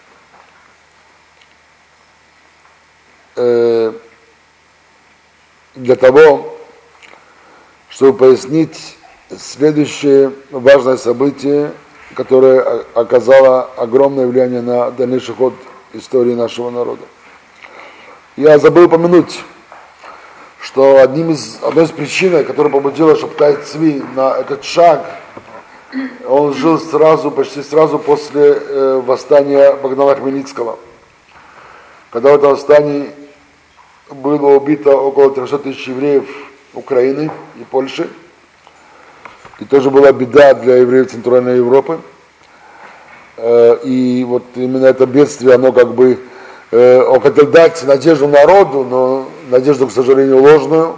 э, для того, чтобы пояснить следующее важное событие, которое оказало огромное влияние на дальнейший ход истории нашего народа. Я забыл упомянуть, что одним из, одной из причин, которая побудила Шабтай Цви на этот шаг, он жил сразу, почти сразу после э, восстания Богдана Хмельницкого. Когда в этом восстании было убито около трехсот тысяч евреев Украины и Польши, и тоже была беда для евреев Центральной Европы. Э, и вот именно это бедствие, оно как бы, э, он хотел дать надежду народу, но надежду, к сожалению, ложную.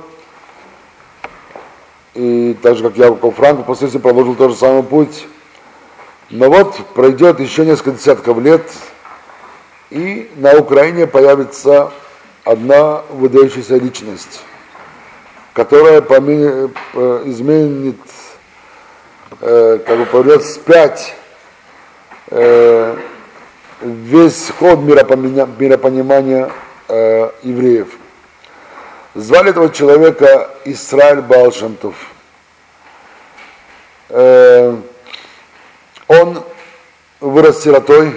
И так же, как Яков Франк, после этого продолжил тот же самый путь. Но вот пройдет еще несколько десятков лет, и на Украине появится одна выдающаяся личность, которая поме- изменит, э, как бы повернет вспять э, весь ход миропонимания, миропонимания э, евреев. Звали этого человека Исраэль Баал Шем Тов. Э, он вырос сиротой,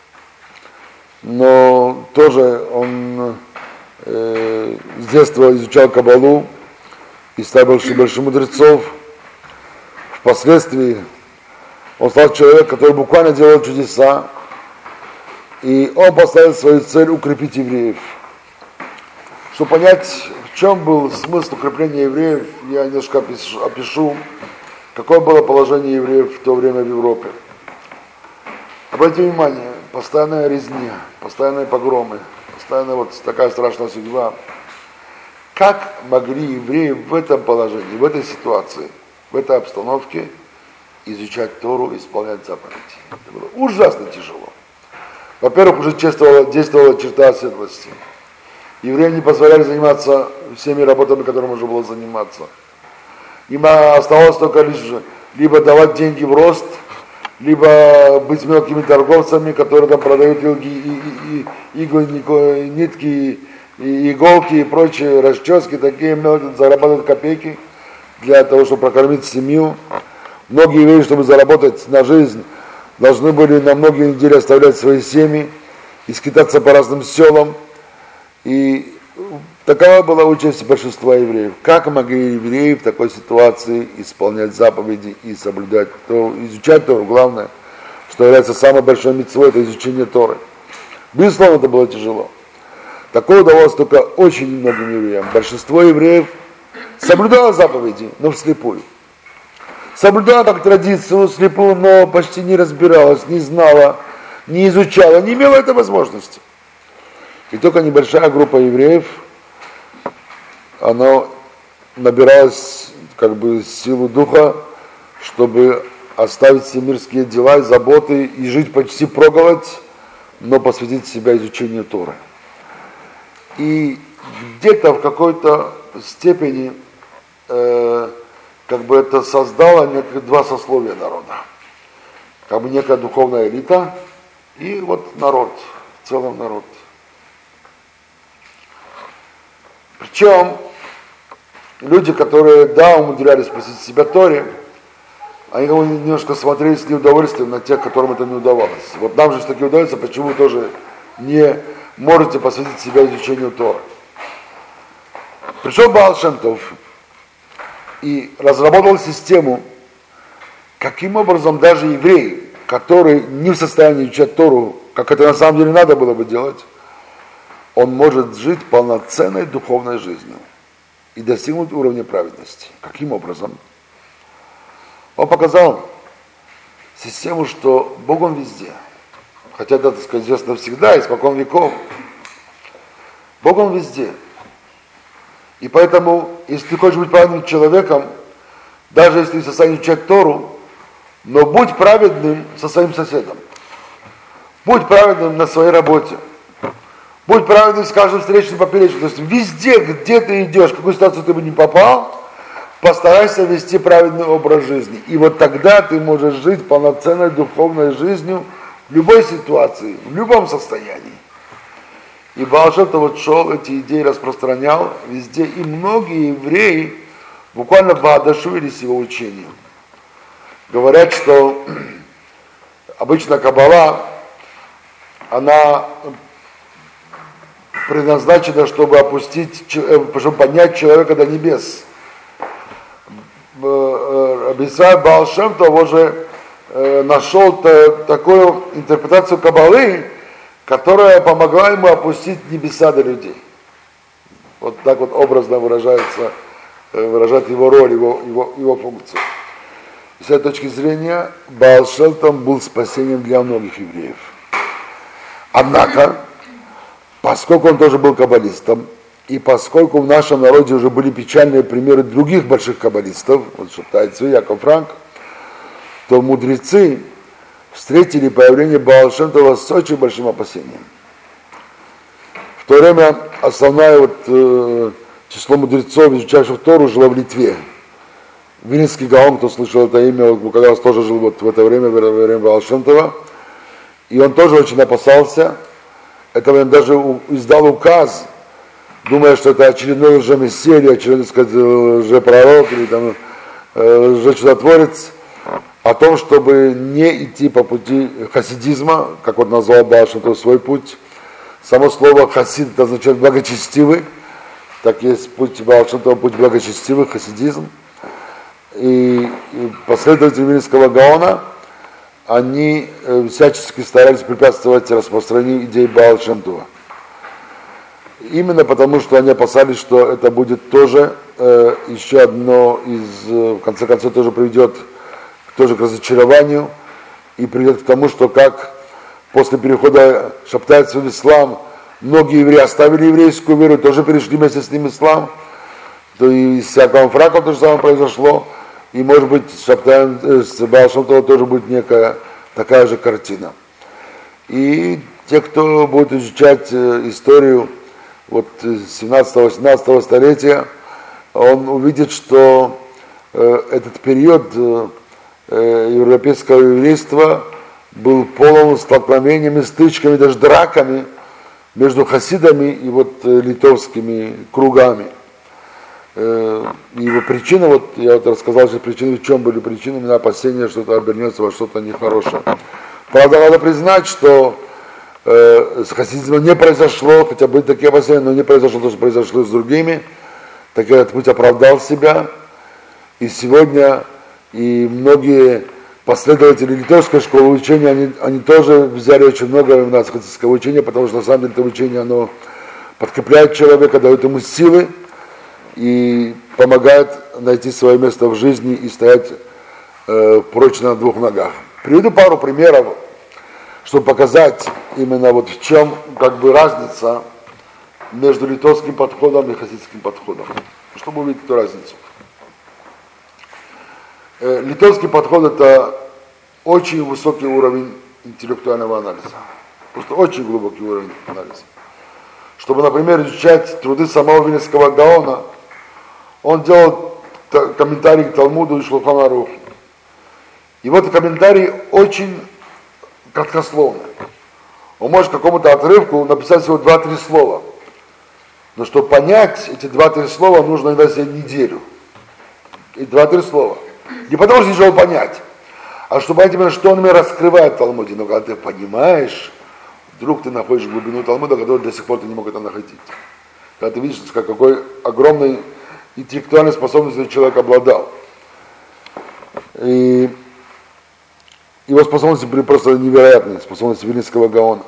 но тоже он э, с детства изучал Каббалу и стал большим, большим мудрецов. Впоследствии он стал человеком, который буквально делал чудеса, и он поставил свою цель укрепить евреев. Чтобы понять, в чем был смысл укрепления евреев, я немножко опишу, опишу, какое было положение евреев в то время в Европе. Обратите внимание, постоянная резня, постоянные погромы, постоянная вот такая страшная судьба. Как могли евреи в этом положении, в этой ситуации, в этой обстановке изучать Тору, исполнять заповеди? Это было ужасно тяжело. Во-первых, уже действовала, действовала черта оседлости. Евреям не позволяли заниматься всеми работами, которыми можно было заниматься. Им оставалось только лишь либо давать деньги в рост, либо быть мелкими торговцами, которые там продают иглы, и, и, иглы, нитки, и иголки и прочие расчески, такие мелкие, зарабатывают копейки для того, чтобы прокормить семью. Многие евреи, чтобы заработать на жизнь, должны были на многие недели оставлять свои семьи и скитаться по разным селам. И такова была участь большинства евреев. Как могли евреи в такой ситуации исполнять заповеди и соблюдать Тору, изучать Тору? Главное, что является самой большой мицвой, это изучение Торы. Безусловно, это было тяжело. Такое удавалось только очень многим евреям. Большинство евреев соблюдало заповеди, но вслепую. Соблюдала как традицию слепую, но почти не разбиралась, не знала, не изучала, не имела этой возможности. И только небольшая группа евреев, она набиралась как бы силу духа, чтобы оставить все мирские дела и заботы и жить почти проголодь, но посвятить себя изучению Торы. И где-то в какой-то степени э, как бы это создало некие два сословия народа. Как бы некая духовная элита и вот народ, в целом народ. Причем люди, которые, да, умудрялись посвятить себя Торе, они как бы немножко смотрели с неудовольствием на тех, которым это не удавалось. Вот нам же все-таки удается, почему вы тоже не можете посвятить себя изучению Торы. Пришел Баал Шем Тов и разработал систему, каким образом даже еврей, который не в состоянии изучать Тору, как это на самом деле надо было бы делать, он может жить полноценной духовной жизнью и достигнуть уровня праведности. Каким образом? Он показал систему, что Бог Он везде. Хотя это, так сказать, известно всегда, испокон веков. Бог Он везде. И поэтому, если ты хочешь быть праведным человеком, даже если ты в состоянии изучать Тору, но будь праведным со своим соседом. Будь праведным на своей работе. Будь праведным с каждым встречным поперечным. То есть везде, где ты идешь, в какую ситуацию ты бы не попал, постарайся вести праведный образ жизни. И вот тогда ты можешь жить полноценной духовной жизнью в любой ситуации, в любом состоянии. И Баал Шем Тов вот шел, эти идеи распространял везде. И многие евреи буквально воодушевились его учением. Говорят, что обычно Каббала, она предназначена, чтобы опустить, чтобы поднять человека до небес. Объясняет Баал Шем Тов, он же нашел такую интерпретацию Каббалы, которая помогла ему опустить небеса до людей. Вот так вот образно выражается, выражает его роль, его, его, его функцию. С этой точки зрения Баал Шем Тов был спасением для многих евреев. Однако, поскольку он тоже был каббалистом, и поскольку в нашем народе уже были печальные примеры других больших каббалистов, вот Шабтай Цви, Яков Франк, то мудрецы встретили появление Баал Шем Това с очень большим опасением. В то время основное вот, э, число мудрецов, изучавших Тору, жило в Литве. Вильнинский Гаон, кто слышал это имя, вот, когда он тоже жил вот в это время, во время Баал Шем Това, и он тоже очень опасался. Это он даже издал указ, думая, что это очередной лжемессия, или очередной, так сказать, лжепророк, или там лжечудотворец, о том, чтобы не идти по пути хасидизма, как вот назвал Баал Шем Тов свой путь. Само слово хасид это означает благочестивый, так есть путь Баал Шем Това, путь благочестивый, хасидизм. И, и последователи Вильнинского Гаона, они э, всячески старались препятствовать распространению идей Баал Шем Това. Именно потому, что они опасались, что это будет тоже э, еще одно из, э, в конце концов, тоже приведет тоже к разочарованию и приведет к тому, что как после перехода шабтайцев в ислам многие евреи оставили еврейскую веру, тоже перешли вместе с ним в ислам, то и с Яковом Франком то же самое произошло, и может быть с, Шабтай, с Баал Шем Това тоже будет некая такая же картина. И те, кто будет изучать историю вот семнадцатого-восемнадцатого столетия, он увидит, что э, этот период э, европейского еврейства был полон столкновениями, стычками, даже драками между хасидами и вот э, литовскими кругами. Э, и его причина, вот я вот рассказал, что причины, в чем были причины, у меня опасения, что это обернется во что-то нехорошее. Правда, надо признать, что э, с хасидизмом не произошло, хотя были такие опасения, но не произошло то, что произошло с другими. Так этот путь оправдал себя. И сегодня и многие последователи литовской школы учения, они, они тоже взяли очень много у нас хасидского учения, потому что на самом деле это учение, оно подкрепляет человека, дает ему силы и помогает найти свое место в жизни и стоять э, прочно на двух ногах. Приведу пару примеров, чтобы показать именно вот в чем как бы разница между литовским подходом и хасидским подходом, чтобы увидеть эту разницу. Э, литовский подход — это очень высокий уровень интеллектуального анализа, просто очень глубокий уровень анализа. Чтобы, например, изучать труды самого Вильнинского Гаона, он делал комментарий к Талмуду и Шулхан Аруху. И вот комментарий очень краткословный. Он может какому-то отрывку написать всего два-три слова. Но чтобы понять эти два-три слова, нужно иногда себе неделю. И два-три слова. Не потому что тяжело понять, а чтобы понять именно, что он мне раскрывает в Талмуде. Но когда ты понимаешь, вдруг ты находишь глубину Талмуда, которую до сих пор ты не мог это находить. Когда ты видишь, какой огромной интеллектуальной способностью человек обладал. И его способности были просто невероятные, способности Вилинского Гаона.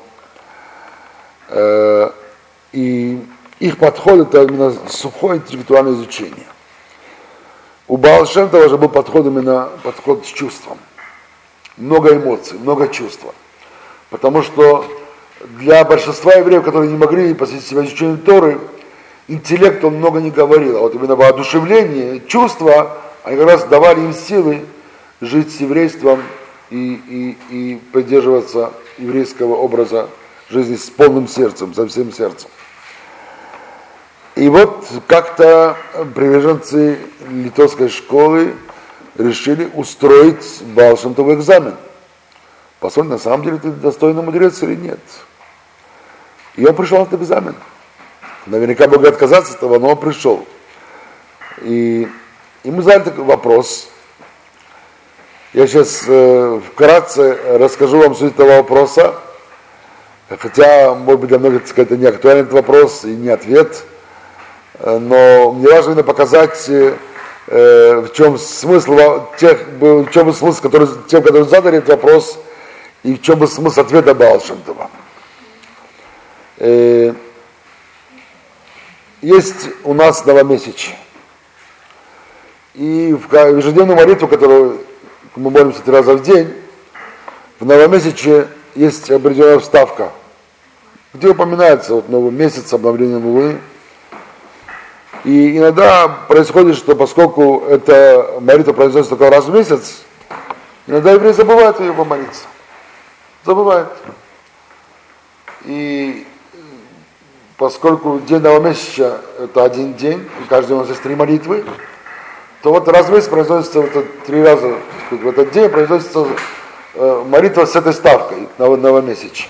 И их подход — это именно сухое интеллектуальное изучение. У Баал Шем Това же был подход именно подход с чувством. Много эмоций, много чувства. Потому что для большинства евреев, которые не могли посвятить себя изучению Торы, интеллект он много не говорил. А вот именно воодушевление, чувства, они как раз давали им силы жить с еврейством и, и, и придерживаться еврейского образа жизни с полным сердцем, со всем сердцем. И вот как-то приверженцы литовской школы решили устроить Баал Шем Това экзамен. Посмотрим, на самом деле ты достойный мудрец или нет. И он пришел на этот экзамен. Наверняка мог отказаться от этого, но он пришел. И ему задали такой вопрос. Я сейчас э, вкратце расскажу вам суть этого вопроса. Хотя, может быть, для многих, так сказать, это не актуальный этот вопрос и не ответ. Но мне важно именно показать, э, в чем смысл тех, в чем смысл, который, тем, которые задали этот вопрос, и в чем был смысл ответа Баал Шем Това. Э, есть у нас новомесячие. И в ежедневную молитву, которую мы молимся три раза в день, в новомесячие есть определенная вставка, где упоминается вот новый месяц, обновление Луны. И иногда происходит, что поскольку эта молитва произносится только раз в месяц, иногда евреи забывают ее помолиться. Забывают. И поскольку день новомесяча это один день, и каждый день у нас есть три молитвы, то вот раз в месяц произносится вот это, три раза в этот день произносится э, молитва с этой ставкой новомесяча.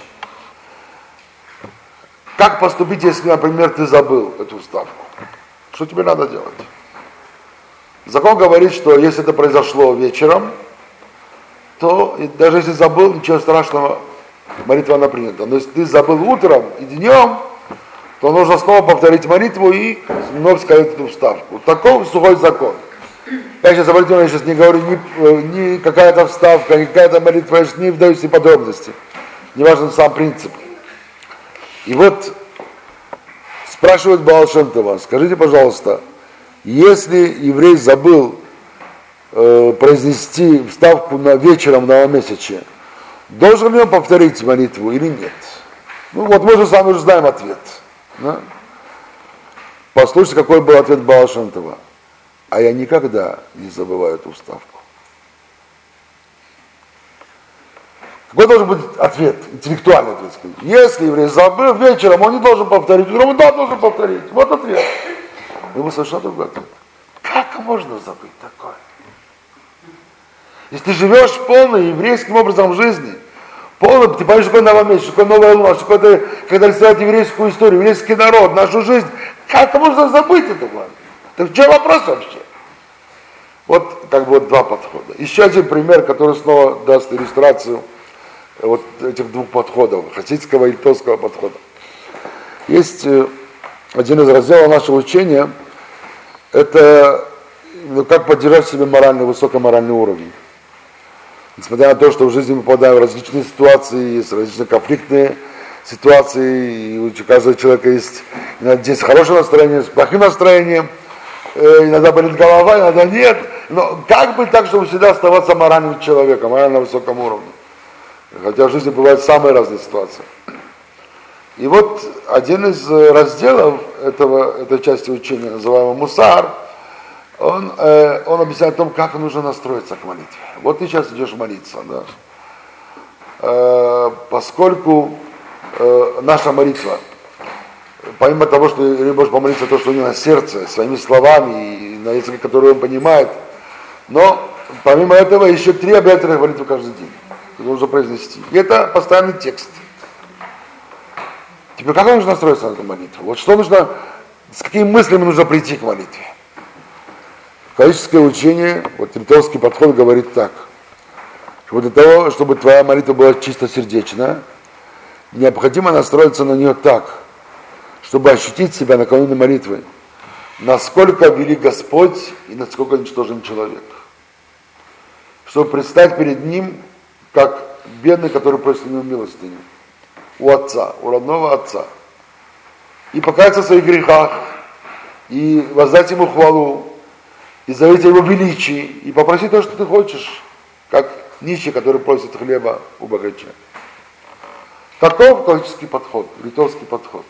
Как поступить, если, например, ты забыл эту ставку? Что тебе надо делать? Закон говорит, что если это произошло вечером, то даже если забыл, ничего страшного, молитва она принята. Но если ты забыл утром и днем, то нужно снова повторить молитву и вновь сказать эту вставку. Вот такой сухой закон. Я сейчас обратите внимание, я сейчас не говорю ни, ни какая-то вставка, ни какая-то молитва, я сейчас не вдаюсь в подробности. Не важен сам принцип. И вот спрашивает Баал Шем Това, скажите, пожалуйста, если еврей забыл э, произнести вставку на вечером новомесячия, должен ли он повторить молитву или нет? Ну вот мы же с вами уже знаем ответ. Да? Послушайте, какой был ответ Баал Шем Това. А я никогда не забываю эту вставку. Какой должен быть ответ, интеллектуальный ответ? Если еврей забыл вечером, он не должен повторить, утром он да, должен повторить. Вот ответ. И мы совершенно другой ответ. Как можно забыть такое? Если ты живешь полным еврейским образом жизни, полным, ты понимаешь, что такое новомесячие, что такое новая луна, что такое, когда рисовать еврейскую историю, еврейский народ, нашу жизнь, как можно забыть это? Так в чем вопрос вообще? Вот как бы вот два подхода. Еще один пример, который снова даст иллюстрацию вот этих двух подходов, хасидского и литовского подхода. Есть один из разделов нашего учения, это ну, как поддержать себе моральный, высокоморальный уровень. Несмотря на то, что в жизни мы попадаем в различные ситуации, есть различные конфликтные ситуации, и у каждого человека есть иногда здесь хорошее настроение, с плохим настроением, иногда болит голова, иногда нет. Но как быть так, чтобы всегда оставаться моральным человеком, морально на высоком уровне? Хотя в жизни бывают самые разные ситуации. И вот один из разделов этого, этой части учения, называемый Мусар, он, э, он объясняет о том, как нужно настроиться к молитве. Вот ты сейчас идешь молиться, да? Э, поскольку э, наша молитва, помимо того, что ты можешь помолиться то, что у него на сердце, своими словами и на языке, который он понимает, но помимо этого еще три обязательных молитвы каждый день, которые нужно произнести. И это постоянный текст. Теперь как нужно настроиться на эту молитву? Вот что нужно, с какими мыслями нужно прийти к молитве? Католическое учение, вот литовский подход говорит так, что для того, чтобы твоя молитва была чистосердечная, необходимо настроиться на нее так, чтобы ощутить себя накануне молитвы, насколько велик Господь и насколько ничтожен человек. Чтобы предстать перед Ним, как бедный, который просит у него милостыню, у отца, у родного отца. И покаяться в своих грехах, и воздать Ему хвалу, и заявить о Его величии, и попросить то, что ты хочешь, как нищий, который просит хлеба у богача. Таков католический подход, литовский подход.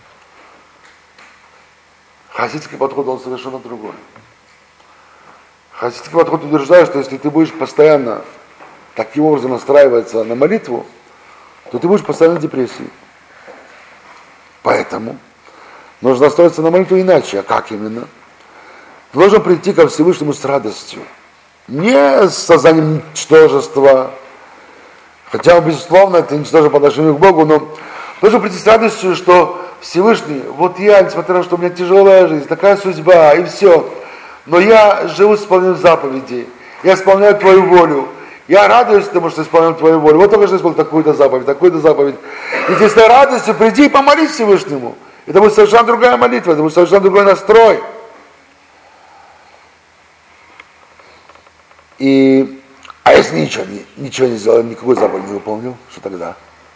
Хасидский подход, он совершенно другой. Хасидский подход утверждает, что если ты будешь постоянно таким образом настраиваться на молитву, то ты будешь постоянно в депрессии. Поэтому нужно настроиться на молитву иначе. А как именно? Ты должен прийти ко Всевышнему с радостью. Не с сознанием ничтожества, хотя, безусловно, это ничтожество по отношению к Богу, но должен прийти с радостью, что Всевышний, вот я, несмотря на то, что у меня тяжелая жизнь, такая судьба, и все, но я живу с исполнением заповедей, я исполняю Твою волю, я радуюсь тому, что исполняю Твою волю. Вот только что исполнил такую-то заповедь, такую-то заповедь. И ты с этой радостью приди и помолись Всевышнему. Это будет совершенно другая молитва, это будет совершенно другой настрой. И, а если ничего, ничего не сделал, никакой заповедь не выполнил, что тогда?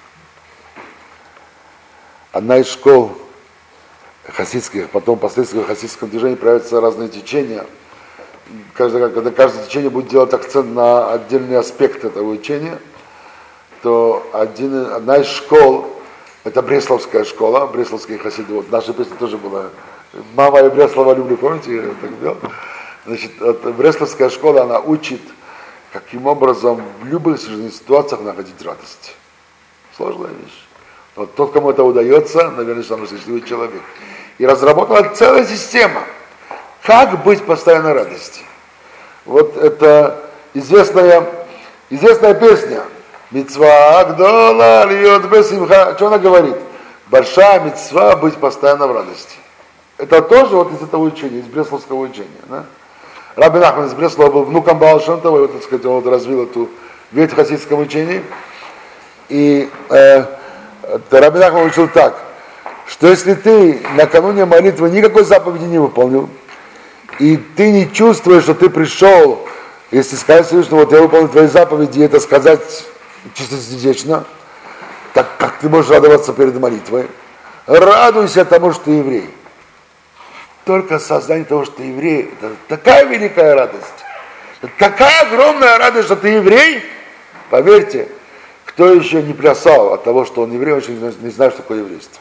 Одна из школ хасидских, потом впоследствии в хасидском движении проявятся разные течения. Каждое, когда каждое течение будет делать акцент на отдельный аспект этого учения, то один, одна из школ, это Бресловская школа, Бресловские хасиды. Вот наша песня тоже была «Мама, я Бреслова люблю», помните, я так делал? Значит, вот, Бресловская школа, она учит, каким образом в любых жизненных ситуациях находить радость. Сложная вещь. Вот тот, кому это удается, наверное, самый счастливый человек. И разработана целая система, как быть в постоянной радости. Вот это известная, известная песня. Мицва агдола льет бесимха. Что она говорит? Большая мицва быть постоянно в радости. Это тоже вот из этого учения, из Бресловского учения. Да? Раби Нахман из Бреслова был внуком Баала Шем Това, и вот, так сказать, он вот развил эту ветвь в хасидском учении. И э, Раби Нахман учил так, что если ты накануне молитвы никакой заповеди не выполнил, и ты не чувствуешь, что ты пришел, если сказать Всевышнему, вот я выполнил твои заповеди, и это сказать чистосердечно, так как ты можешь радоваться перед молитвой? Радуйся тому, что ты еврей. Только сознание того, что ты еврей, это такая великая радость. Это такая огромная радость, что ты еврей. Поверьте, кто еще не плясал от того, что он еврей, он еще не знает, что такое еврейство.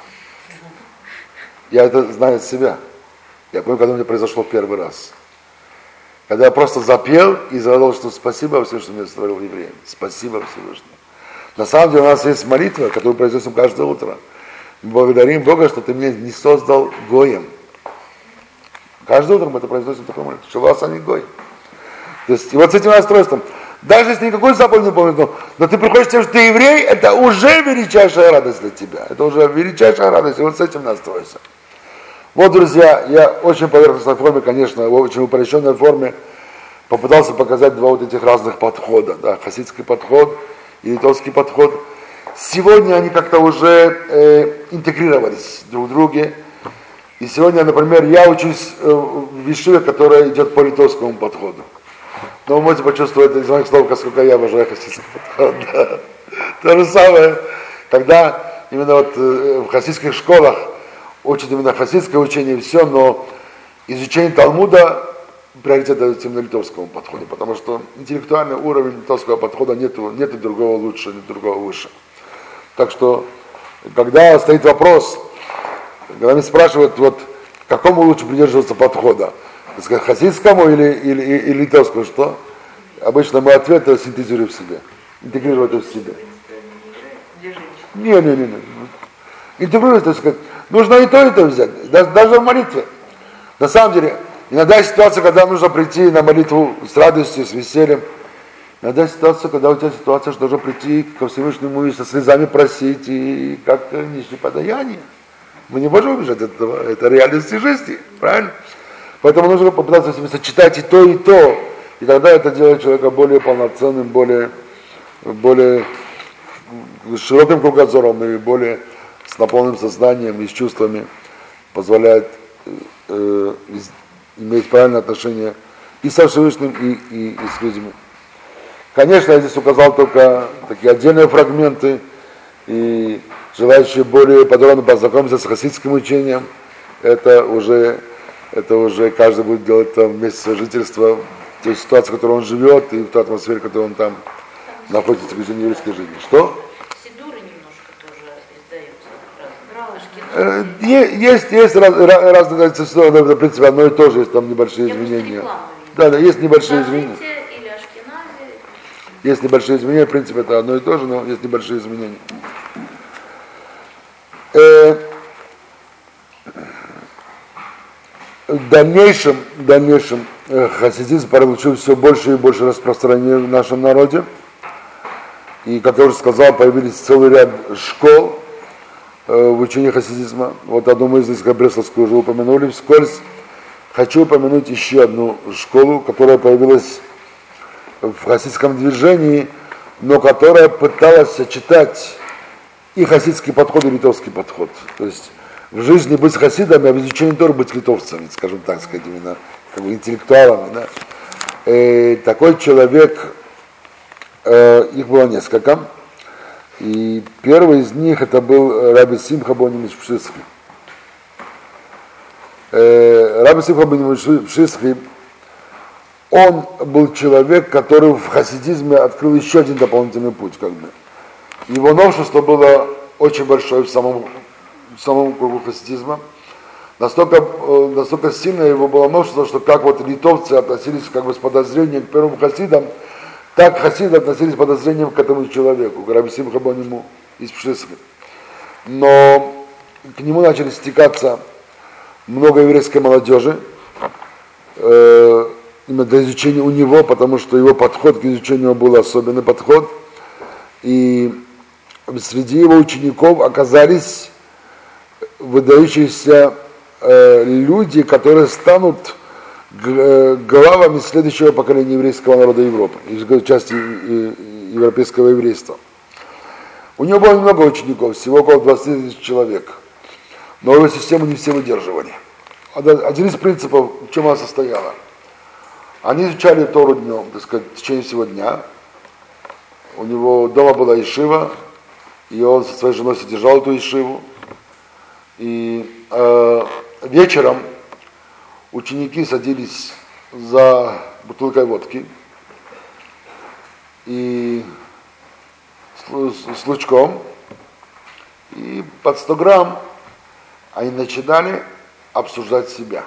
Я это знаю от себя. Я помню, когда у меня произошло первый раз. Когда я просто запел и сказал, что спасибо Всевышнему, что меня створил евреем. Спасибо Всевышнему. На самом деле у нас есть молитва, которую произносим каждое утро. Мы благодарим Бога, что ты меня не создал гоем. Каждое утро мы это произносим такой молитву. Что вас, а не гой. То есть, и вот с этим расстройством, даже если никакой заповедь не помнит, но, но ты приходишь к тем, что ты еврей, это уже величайшая радость для тебя. Это уже величайшая радость, и вот с этим настройся. Вот, друзья, я очень поверхностной форме, конечно, в очень упрощенной форме попытался показать два вот этих разных подхода. Да, хасидский подход и литовский подход. Сегодня они как-то уже э, интегрировались друг в друге. И сегодня, например, я учусь э, в Ешиве, которая идет по литовскому подходу. Но вы можете почувствовать из моих слов, насколько я уважаю хасидский подход. Да. То же самое, когда именно вот э, в хасидских школах учат именно хасидское учение и все, но изучение Талмуда приоритет дается именно литовскому подходу, потому что интеллектуальный уровень литовского подхода нету, нету другого лучше, нет другого выше. Так что, когда стоит вопрос, когда меня спрашивают, вот, к какому лучше придерживаться подхода, так сказать, хасидскому или, или, или, или литовскому, что? Обычно мой ответ это синтезирую в себе, интегрирую это в себе. Не, не, не, не. Интегрировать, так сказать, нужно и то, и то взять, даже в молитве. На самом деле, иногда есть ситуация, когда нужно прийти на молитву с радостью, с весельем. Иногда есть ситуация, когда у тебя ситуация, что нужно прийти ко Всевышнему и со слезами просить, и как-то нести подаяние. Мы не можем убежать от этого, это реальность жизни, правильно? Поэтому нужно попытаться сочетать и то, и то, и тогда это делает человека более полноценным, более, более широким кругозором и более с наполненным сознанием и с чувствами, позволяет э, иметь правильное отношение и со Всевышним, и, и, и с людьми. Конечно, я здесь указал только такие отдельные фрагменты, и желающие более подробно познакомиться с хасидским учением, это уже, это уже каждый будет делать там вместе своего жительства, в той ситуации, в которой он живет, и в той атмосфере, в которой он там находится в жизни еврейской жизни. Что? Сидуры немножко тоже издаются. Э, Есть, есть раз, раз, разные традиции, в принципе, одно и то же, есть там небольшие Я изменения. просто Да, да, есть небольшие Скажите, изменения. или Ашкенази. Есть небольшие изменения, в принципе, это одно и то же, но есть небольшие изменения. Э, в дальнейшем, в дальнейшем э, хасидизм получил все больше и больше распространения в нашем народе. И, как я уже сказал, появились целый ряд школ э, в учении хасидизма. Вот одну мы из них, Бресловскую, уже упомянули вскользь. Хочу упомянуть еще одну школу, которая появилась в хасидском движении, но которая пыталась сочетать и хасидский подход, и литовский подход. То есть в жизни быть хасидами, а в изучении Торы быть литовцами, скажем так, сказать, именно как бы интеллектуалами. Да? И такой человек, э, их было несколько, и первый из них это был Раби Симха Боним Пшисхи. Э, Раби Симха Боним Пшисхи, он был человек, который в хасидизме открыл еще один дополнительный путь, как бы. Его новшество было очень большое в самом, в самом кругу хасидизма. Настолько, настолько сильно его было новшество, что как вот литовцы относились как бы с подозрением к первым хасидам, так хасиды относились с подозрением к этому человеку, к Раби Симха Бониму из Пшисхи. Но к нему начали стекаться много еврейской молодежи, э, именно для изучения у него, потому что его подход к изучению был особенный подход. И среди его учеников оказались выдающиеся э, люди, которые станут г- главами следующего поколения еврейского народа Европы, части европейского еврейства. У него было много учеников, всего около двадцать тысяч человек, но его систему не все выдерживали. Один из принципов, в чем она состояла? Они изучали Тору днем, так сказать, в течение всего дня. У него дома была ешива, и он со своей женой содержал эту ешиву. И э, вечером ученики садились за бутылкой водки и с, с лучком, и под сто грамм они начинали обсуждать себя,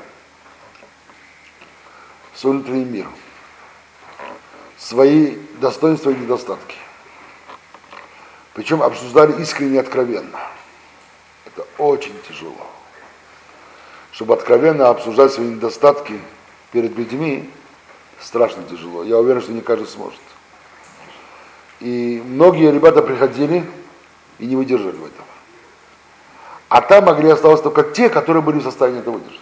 свой внутренний мир, свои достоинства и недостатки. Причем обсуждали искренне и откровенно. Это очень тяжело. Чтобы откровенно обсуждать свои недостатки перед людьми, страшно тяжело. Я уверен, что не каждый сможет. И многие ребята приходили и не выдерживали этого. А там могли оставаться только те, которые были в состоянии это выдержать.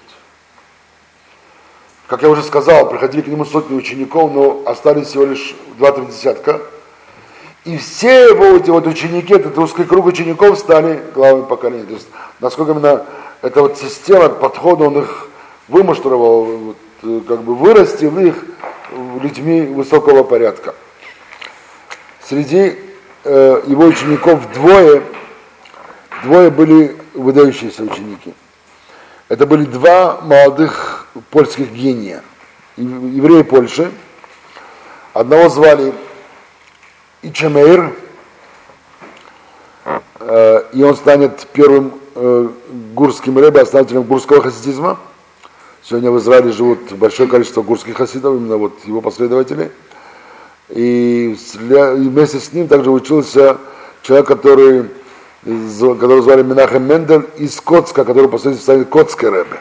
Как я уже сказал, приходили к нему сотни учеников, но остались всего лишь два-три десятка. И все его эти вот ученики, этот узкий круг учеников стали главами поколения. То есть, насколько именно эта вот система, подход, он их вымуштровал, вот, как бы вырастил их людьми высокого порядка. Среди э, его учеников двое, двое были выдающиеся ученики. Это были два молодых польских гения, евреи Польши. Одного звали Ичемейр, э, и он станет первым э, гурским ребе, основателем гурского хасидизма. Сегодня в Израиле живут большое количество гурских хасидов, именно вот его последователи. И вместе с ним также учился человек, который, которого звали Менахем Мендель из Коцка, который впоследствии станет Коцкий ребе.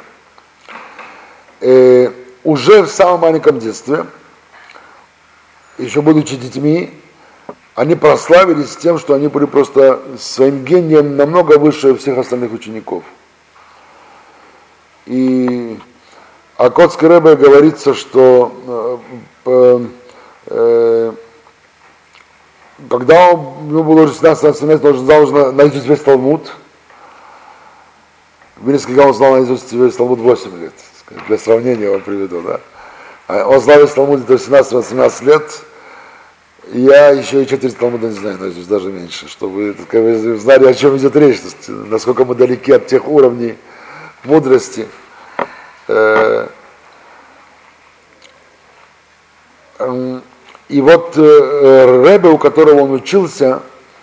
И уже в самом маленьком детстве, еще будучи детьми, они прославились тем, что они были просто своим гением намного выше всех остальных учеников. И О Котской Ребе говорится, что э, э, когда он, ему было уже семнадцать-восемнадцать лет, он знал уже наизусть весь Талмуд. Вильнюсский Гаон знал наизусть весь Талмуд восемь лет. Для сравнения я вам приведу, да. Он знал весь Талмуд до семнадцать-восемнадцать лет. Я еще и четверть Талмуда не знаю, наизусть даже меньше, чтобы вы знали, о чем идет речь, насколько мы далеки от тех уровней мудрости. И вот Ребе, у которого он учился,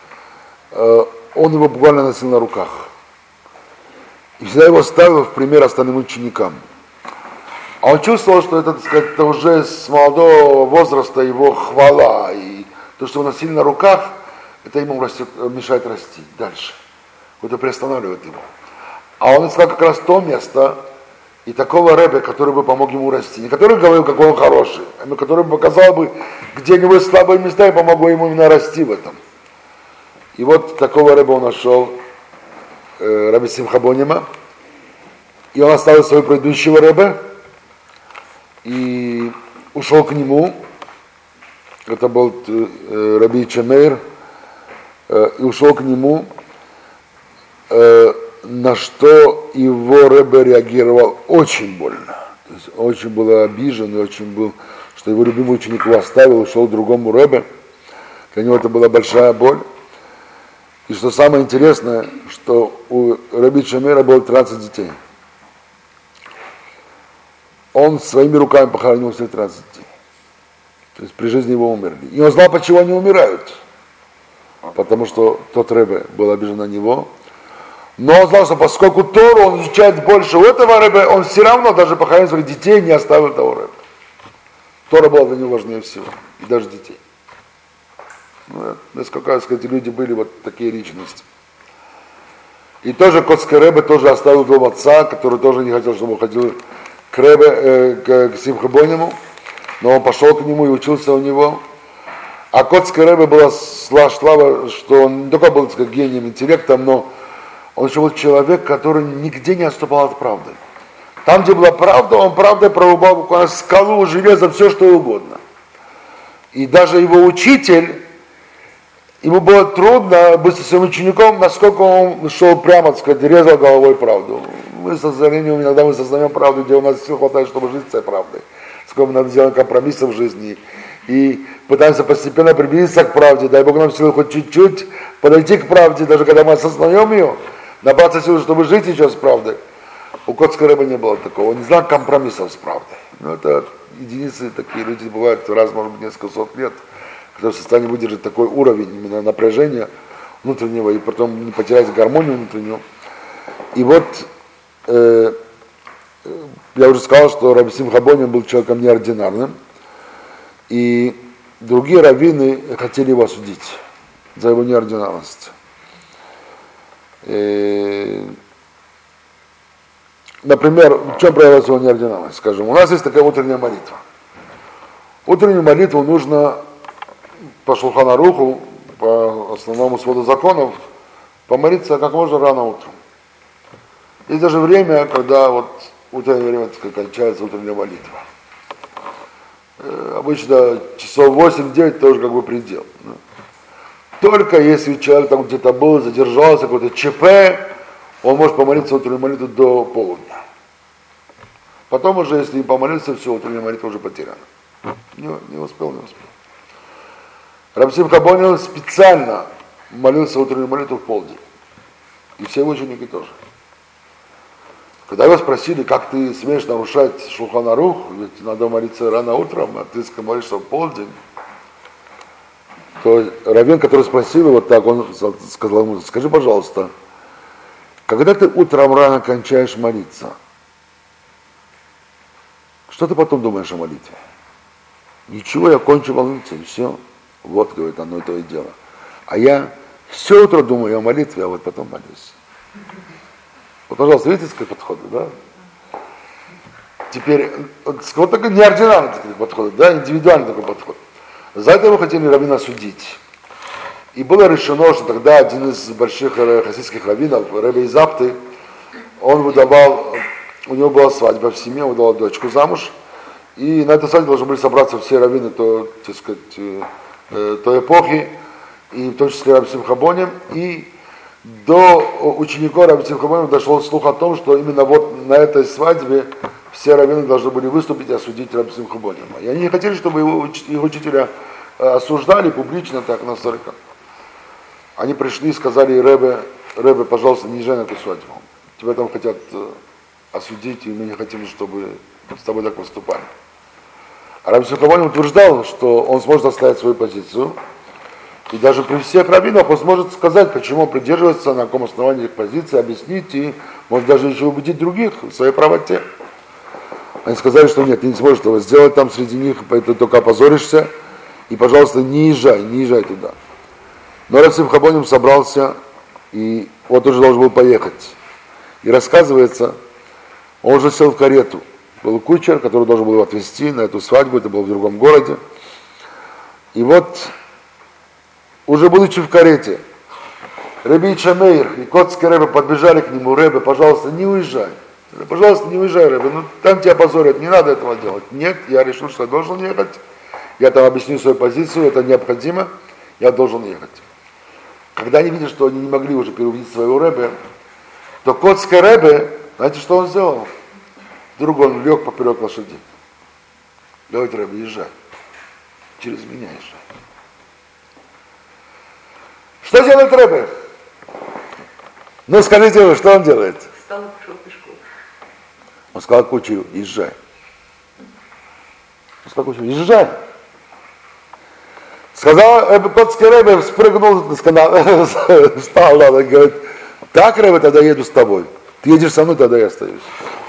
он его буквально носил на руках. И всегда его ставил в пример остальным ученикам. А он чувствовал, что это, так сказать, это уже с молодого возраста его хвала. И то, что его носили на руках, это ему растет, мешает расти дальше. Это приостанавливает его. А он искал как раз то место и такого Ребе, который бы помог ему расти. Не который говорил, какой он хороший, а который бы показал бы, где у него есть слабые места, и помог ему именно расти в этом. И вот такого Ребе он нашел, э, Раби Симха Бонима. И он оставил своего предыдущего Ребе и ушел к нему. Это был э, Раби Чемейр. Э, и ушел к нему, э, на что его Ребе реагировал очень больно. То есть очень был обижен и очень был, что его любимый ученик его оставил, ушел к другому Ребе. Для него это была большая боль. И что самое интересное, что у Раби Чемейра было тринадцать детей. Он своими руками похоронил все тринадцать детей. То есть при жизни его умерли. И он знал, почему они умирают. Потому что тот Ребе был обижен на него. Но он знал, что поскольку Тору он изучает больше у этого Ребе, он все равно даже похоронил своих детей, не оставил того Ребе. Тора была для него важнее всего. И даже детей. Ну, насколько, так сказать, люди были вот такие личности. И тоже Котский Ребе тоже оставил дом отца, который тоже не хотел, чтобы он ходил к Ребе, э, к, к Симха Бониму, но он пошел к нему и учился у него. А Котский Ребе была слава, что он не только был, так сказать, гением, интеллектом, но он еще был человек, который нигде не отступал от правды. Там, где была правда, он правдой прорубал буквально скалу, железо, все что угодно. И даже его учитель, ему было трудно быть со своим учеником, насколько он шел прямо, так сказать, резал головой правду. Мы, к сожалению, иногда мы сознаем правду, где у нас сил хватает, чтобы жить с этой правдой. Сколько мы надо делать компромиссы в жизни. И пытаемся постепенно приблизиться к правде. Дай Бог нам силы хоть чуть-чуть подойти к правде, даже когда мы осознаем ее, набраться силы, чтобы жить еще с правдой. У Котского Ребе не было такого. Он не знал компромиссов с правдой. Но это единицы, такие люди бывают раз, может быть, несколько сот лет, которые в состоянии выдержать такой уровень именно напряжения внутреннего и потом не потерять гармонию внутреннюю. И вот э, я уже сказал, что Раби Симха Боним был человеком неординарным, и другие раввины хотели его осудить за его неординарность. И, например, в чем проявилась его неординарность? Скажем, у нас есть такая утренняя молитва. Утреннюю молитву нужно по Шулхан Аруху, по основному своду законов, помолиться как можно рано утром. Есть даже время, когда вот утреннее время, так сказать, кончается утренняя молитва. Э, обычно часов восемь-девять тоже как бы предел. Да. Только если человек там где-то был, задержался, какой-то ЧП, он может помолиться утреннюю молитву до полудня. Потом уже, если не помолиться, все, утренняя молитва уже потеряна. Не, не успел, не успел. Раби Симха Боним специально молился утреннюю молитву в полдень. И все его ученики тоже. Когда его спросили, как ты смеешь нарушать Шулхан Арух, ведь надо молиться рано утром, а ты молишься в полдень, то раввин, который спросил его так, он сказал ему: скажи, пожалуйста, когда ты утром рано кончаешь молиться, что ты потом думаешь о молитве? Ничего, я кончу молиться, и все. Вот, говорит, оно и то и дело. А я все утро думаю о молитве, а вот потом молюсь. Вот, пожалуйста, видите, какой подход, да? Теперь, вот, вот такой неординарный такой подход, да, индивидуальный такой подход. За это его хотели раввина судить. И было решено, что тогда один из больших хасидских раввинов, Ребе из Апты, он выдавал у него была свадьба в семье, он дал дочку замуж, и на этой свадьбе должны были собраться все раввины то, так сказать, э, той эпохи, и в том числе Раби Симха Боним, и до учеников Раби Симха Боним дошел слух о том, что именно вот на этой свадьбе все раввины должны были выступить и осудить Раби Симха Бонима. И они не хотели, чтобы его, его учителя осуждали публично так настолько. Они пришли и сказали Ребе, Ребе, пожалуйста, не езжай на эту свадьбу. Тебя там хотят осудить, и мы не хотим, чтобы с тобой так поступали. А Раби Симха Боним утверждал, что он сможет оставить свою позицию, и даже при всех раввинах он сможет сказать, почему он придерживается, на каком основании их позиции, объяснить и, может, даже еще убедить других в своей правоте. Они сказали, что нет, ты не сможешь этого сделать там среди них, поэтому только опозоришься, и, пожалуйста, не езжай, не езжай туда. Но Раби Симха Боним собрался, и вот уже должен был поехать. И рассказывается, он уже сел в карету. Был кучер, который должен был его отвезти на эту свадьбу, это было в другом городе. И вот, уже будучи в карете, Раби Чамейр и Котский Ребе подбежали к нему: Ребе, пожалуйста, не уезжай. Пожалуйста, не уезжай, Ребе, ну там тебя позорят, не надо этого делать. Нет, я решил, что я должен ехать. Я там объясню свою позицию, это необходимо, я должен ехать. Когда они видят, что они не могли уже переубедить своего Ребе, то Котский Ребе, знаете, что он сделал? Вдруг он лег поперек лошади. Говорит: Ребе, езжай. Через меня езжай. Что делает Ребе? Ну, скажите, что он делает? Встал и пошел пешком. Он сказал кучеру: езжай. Он сказал кучеру: езжай. Сказал Котский Ребе, спрыгнул, встал, ладно, говорит: так, Ребе, тогда еду с тобой. Ты едешь со мной, тогда я остаюсь.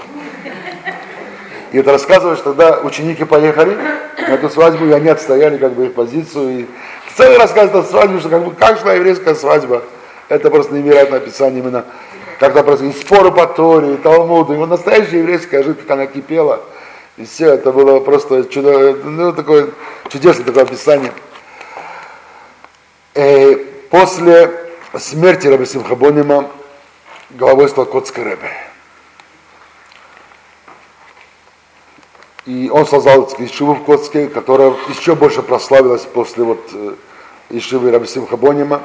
И это рассказывает, что тогда ученики поехали на эту свадьбу, и они отстояли как бы их позицию. И целый рассказ о свадьбе, что как бы как шла еврейская свадьба. Это просто невероятное описание именно, когда просто и споры по Торе, и Талмуду, и вот настоящая еврейская жизнь, как она кипела. И все, это было просто чудо, ну, такое чудесное такое описание. И после смерти Раби Симха Бонима главой стал Котский Ребе. И он создал ешиву в Котске, которая еще больше прославилась после вот ешивы Раби Симха Бонима.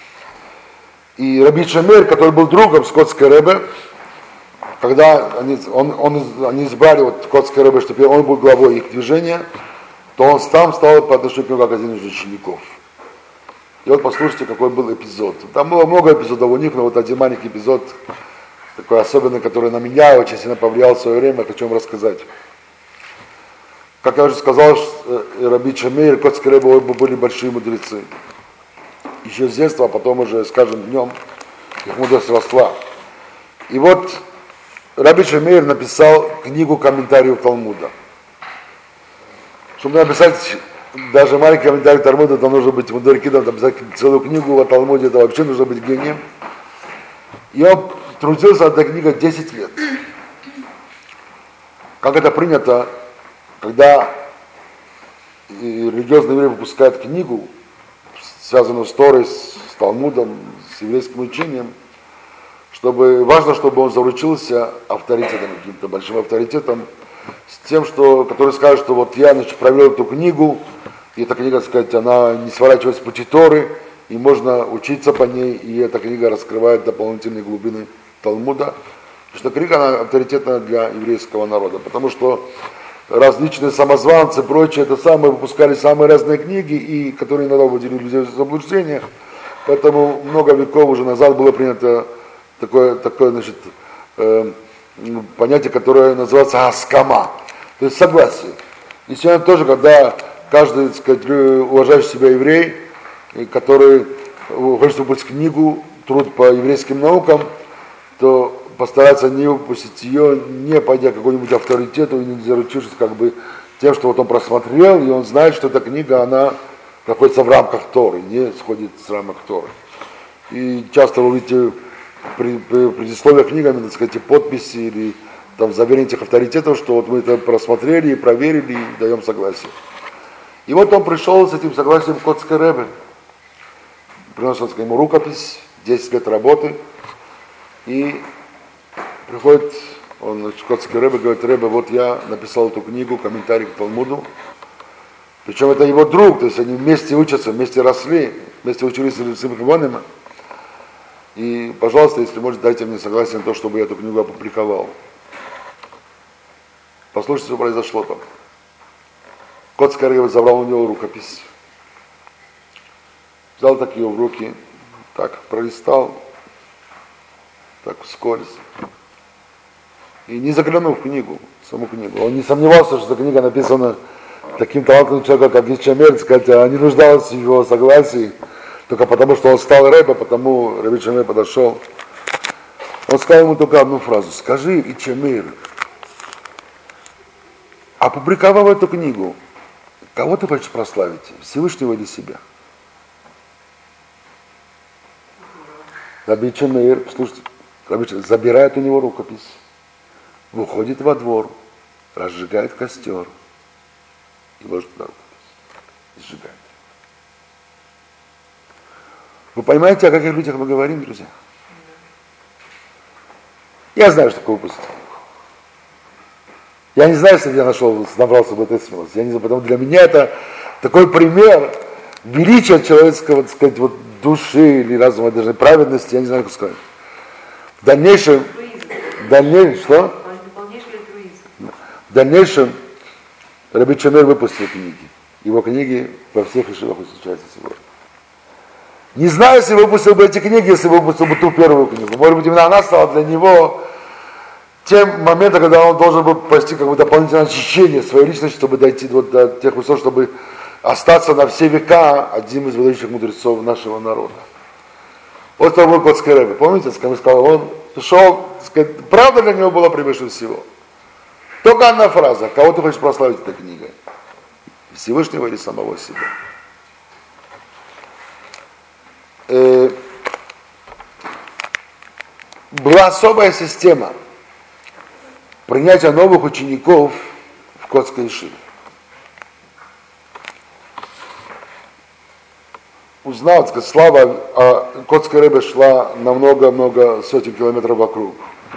И Раби Чамейр, который был другом с Котской Ребе, когда они, он, он, они избрали вот Котский Ребе, что теперь он был главой их движения, то он сам стал по отношению к нему как один из учеников. И вот послушайте, какой был эпизод. Там было много эпизодов у них, но вот один маленький эпизод, такой особенный, который на меня очень сильно повлиял в свое время, хочу вам рассказать. Как я уже сказал, Раби Чамейр и Котский Ребе оба были большие мудрецы. Еще с детства, а потом уже, скажем, днем их мудрость росла. И вот Раби Чамейр написал книгу комментариев Талмуда. Чтобы написать даже маленький комментарий Талмуда, то нужно быть мудрекидом, написать целую книгу о Талмуде, это вообще нужно быть гением. И он трудился над этой книгой десять лет. Как это принято, когда религиозный еврей выпускает книгу, связанную с Торой, с Талмудом, с еврейским учением, чтобы, важно, чтобы он заручился авторитетом, каким-то большим авторитетом, с тем, что, который скажет, что вот я, значит, провел эту книгу, и эта книга, так сказать, она не сворачивается с пути Торы, и можно учиться по ней, и эта книга раскрывает дополнительные глубины Талмуда. Потому что книга, она авторитетна для еврейского народа, потому что различные самозванцы, прочее, это самые, выпускали самые разные книги, и которые иногда вводили людей в заблуждение. Поэтому много веков уже назад было принято такое, такое значит, э, понятие, которое называется аскама, то есть согласие. И сегодня тоже, когда каждый, так сказать, уважающий себя еврей, который хочет выпустить книгу, труд по еврейским наукам, то постараться не выпустить ее, не пойдя к какому-нибудь авторитету и не заручившись как бы тем, что вот он просмотрел, и он знает, что эта книга, она находится в рамках Торы, не сходит с рамок Торы. И часто вы видите при, при предисловии книгами, так сказать, подписи или там заверение этих авторитетов, что вот мы это просмотрели и проверили и даем согласие. И вот он пришел с этим согласием в Котский Ребе, приносит ему рукопись, десять лет работы, и приходит Он, шкотский рэбе, говорит: Рэбе, вот я написал эту книгу, комментарий к Талмуду. Причем это его друг, то есть они вместе учатся, вместе росли, вместе учились с Ибн. И, пожалуйста, если можете, дайте мне согласие на то, чтобы я эту книгу опубликовал. Послушайте, что произошло там. Шкотский рэбе забрал у него рукопись. Взял так ее в руки, так пролистал, так вскользь. И не заглянул в книгу, саму книгу. Он не сомневался, что эта книга написана таким талантливым человеком, как Иши Амер, хотя не нуждалась в его согласии, только потому, что он стал рэбе, потому Рабби Амер подошел. Он сказал ему только одну фразу: скажи, Иши Амер, опубликовав эту книгу, кого ты хочешь прославить, Всевышнего или себя? Рабби Амер, слушайте, забирает у него рукопись, выходит во двор, разжигает костер и ложит на рукопись, и сжигает. Вы понимаете, о каких людях мы говорим, друзья? Я знаю, что такое выпустить. Я не знаю, если я нашел, набрался бы этой смелости. Я не знаю, потому для меня это такой пример величия человеческого, так сказать, вот души или разума, даже праведности, я не знаю, как сказать. В дальнейшем, в дальнейшем, что? В дальнейшем Рабби Амер выпустил книги. Его книги во всех ешивах встречаются сегодня. Не знаю, если выпустил бы эти книги, если бы выпустил бы ту первую книгу. Может быть, именно она стала для него тем моментом, когда он должен был пройти как бы дополнительное очищение своей личности, чтобы дойти вот до тех высот, чтобы остаться на все века одним из выдающих мудрецов нашего народа. Вот это был Шкотский рэбе. Помните, как я сказал, он пришел, сказать, правда для него была превыше всего. Только одна фраза: кого ты хочешь прославить этой книгой? Всевышнего или самого себя? Э, была особая система принятия новых учеников в Шкотской ешиве. Узнал, сказать, слава о Шкотской рэбе шла на много-много сотен километров вокруг.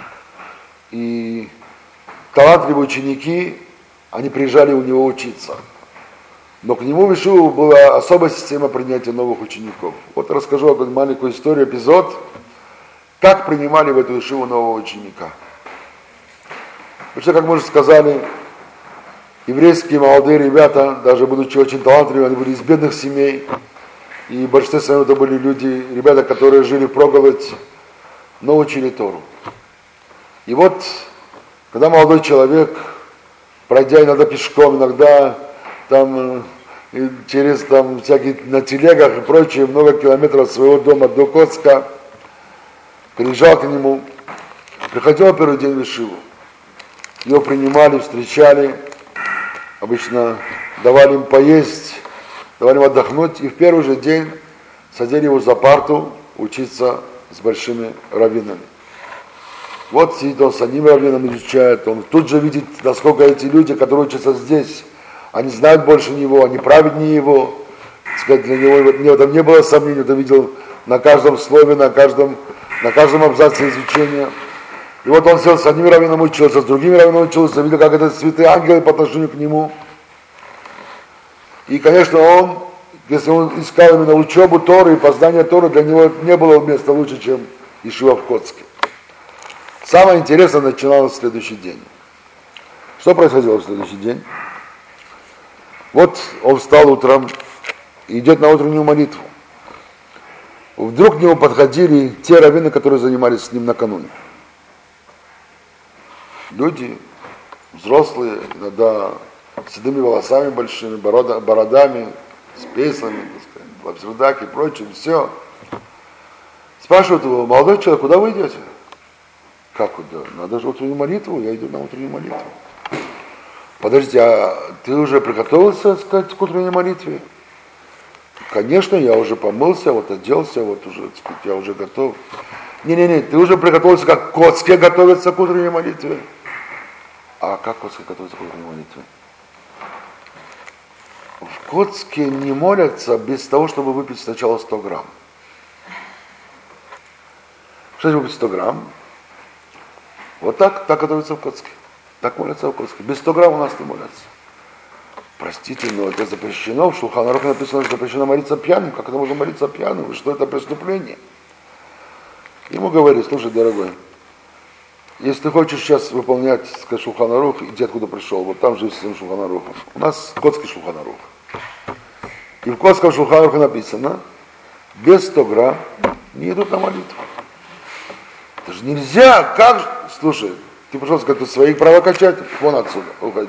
И талантливые ученики, они приезжали у него учиться. Но к нему в ешиву была особая система принятия новых учеников. Вот расскажу одну маленькую историю, эпизод, как принимали в эту ешиву нового ученика. Потому что, как мы уже сказали, еврейские молодые ребята, даже будучи очень талантливыми, они были из бедных семей. И в большинстве своем это были люди, ребята, которые жили впроголодь, но учили Тору. И вот, когда молодой человек, пройдя иногда пешком, иногда там через там всякие на телегах и прочее, много километров от своего дома до Коцка, приезжал к нему, приходил первый день в ешиву. Его принимали, встречали, обычно давали им поесть, давали им отдохнуть, и в первый же день садили его за парту учиться с большими раввинами. Вот сидит он с одним раввином, изучает, он тут же видит, насколько эти люди, которые учатся здесь, они знают больше него, они праведнее его. Так сказать, для него в этом не было сомнений, он видел на каждом слове, на каждом, на каждом абзаце изучения. И вот он сел с одним раввином учился, с другим раввином учился, видел, как это святые ангелы по отношению к нему. И, конечно, он, если он искал именно учебу Торы и познание Торы, для него не было места лучше, чем ешива в Коцке. Самое интересное начиналось в следующий день. Что происходило в следующий день? Вот он встал утром и идет на утреннюю молитву. Вдруг к нему подходили те раввины, которые занимались с ним накануне. Люди, взрослые, иногда с седыми волосами большими, борода, бородами, с песнами, лапсердаки и прочее, все. Спрашивают его: молодой человек, куда вы идете? Как куда? Надо же утреннюю молитву, я иду на утреннюю молитву. Подождите, а ты уже приготовился, сказать, к утренней молитве? Конечно, я уже помылся, вот оделся, вот уже, так сказать, я уже готов. Не-не-не, ты уже приготовился, как в Коцке готовится к утренней молитве. А как в Коцке готовится к утренней молитве? В Коцке не молятся без того, чтобы выпить сначала сто грамм. Что значит выпить сто грамм? Вот так, так готовится в Коцке. Так молятся в Коцке. Без ста грамм у нас не молятся. Простите, но это запрещено. В Шулхан Арухе написано, что запрещено молиться пьяным. Как это можно молиться пьяным? Что это преступление? Ему говорит: слушай, дорогой, если ты хочешь сейчас выполнять, сказать, Шулхан Арух, иди откуда пришел. Вот там же с этим Шулхан Арухом. У нас Котский Шулхан Арух. И в Котском Шулхан Арухе написано: без ста грамм не идут на молитву. Это же нельзя. Как же? Слушай, ты пришел сказать, ты своих права качать, вон отсюда, уходи.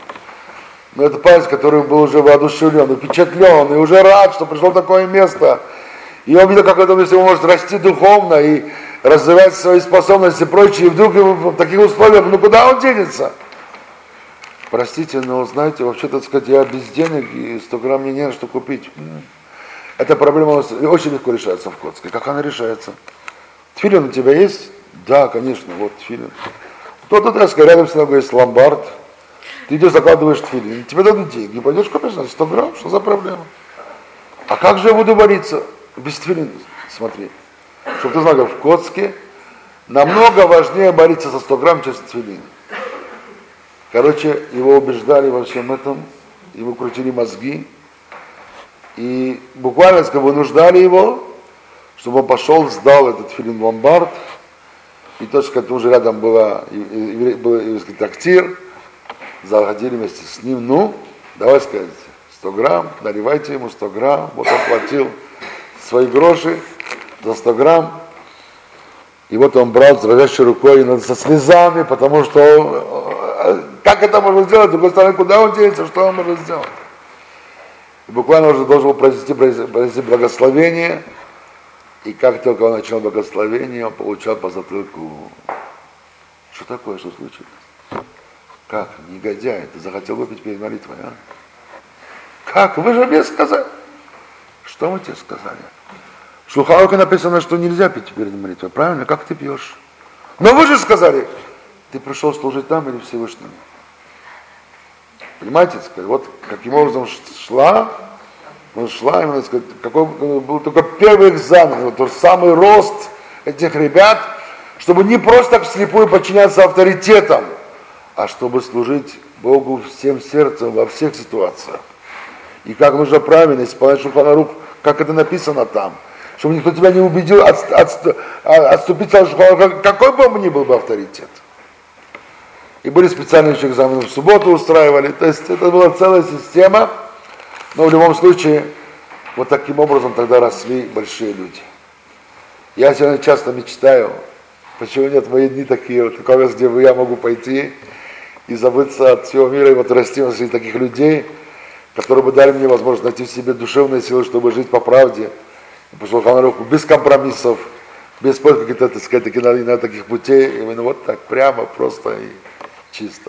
Но это парень, который был уже воодушевлен, упечатлен, и уже рад, что пришло такое место. И он видел, как в этом месте он может расти духовно и развивать свои способности и прочее. И вдруг в таких условиях, ну куда он денется? Простите, но знаете, вообще, так сказать, я без денег, и сто грамм мне не на что купить. Эта проблема очень легко решается в Коцке. Как она решается? Тфилин у тебя есть? Да, конечно, вот тфилин. Кто-то, так сказать, рядом с тобой есть ломбард. Ты идешь, закладываешь тфилин, тебе дадут деньги, пойдешь купишь на сто грамм, что за проблема? А как же я буду молиться без тфилина? Смотри, чтобы ты знал, в Коцке намного важнее молиться за сто грамм, чем с тфилин. Короче, его убеждали во всем этом, ему крутили мозги, и буквально, сказать, вынуждали его, чтобы он пошел, сдал этот тфилин в ломбард, и то, что уже рядом была, был еврейский трактир, заходили вместе с ним, ну, давай сказать, сто грамм, наливайте ему сто грамм, вот он платил свои гроши за сто грамм, и вот он брал с дрожащей рукой, но со слезами, потому что, как это можно сделать, с другой стороны, куда он денется, что он может сделать? И буквально уже должен был произвести, произвести благословение, и как только он начал благословение, он получал по затылку. Что такое, что случилось? Как, негодяй, ты захотел выпить перед молитвой, а? Как? Вы же мне сказали. Что мы тебе сказали? В Шулхан Арухе написано, что нельзя пить перед молитвой, правильно? Как ты пьешь? Но вы же сказали, ты пришел служить там или Всевышнему? Понимаете, сказать, вот каким образом шла, ну, шла, именно, сказать, какой был только первый экзамен, вот тот самый рост этих ребят, чтобы не просто так вслепую подчиняться авторитетам, а чтобы служить Богу всем сердцем во всех ситуациях. И как нужно правильно исполнять Шулхан Арух, как это написано там, чтобы никто тебя не убедил от, от, отступить от Шулхан Аруха, какой бы он ни был бы авторитет. И были специальные еще экзамены в субботу устраивали, то есть это была целая система, но в любом случае вот таким образом тогда росли большие люди. Я сегодня часто мечтаю, почему нет мои дни такие, вот такой раз, где я могу пойти и забыться от всего мира, и вот расти среди таких людей, которые бы дали мне возможность найти в себе душевные силы, чтобы жить по правде, по Шулхан Аруху, без компромиссов, без каких-то, так сказать, таких, на таких путей, именно вот так, прямо, просто и чисто.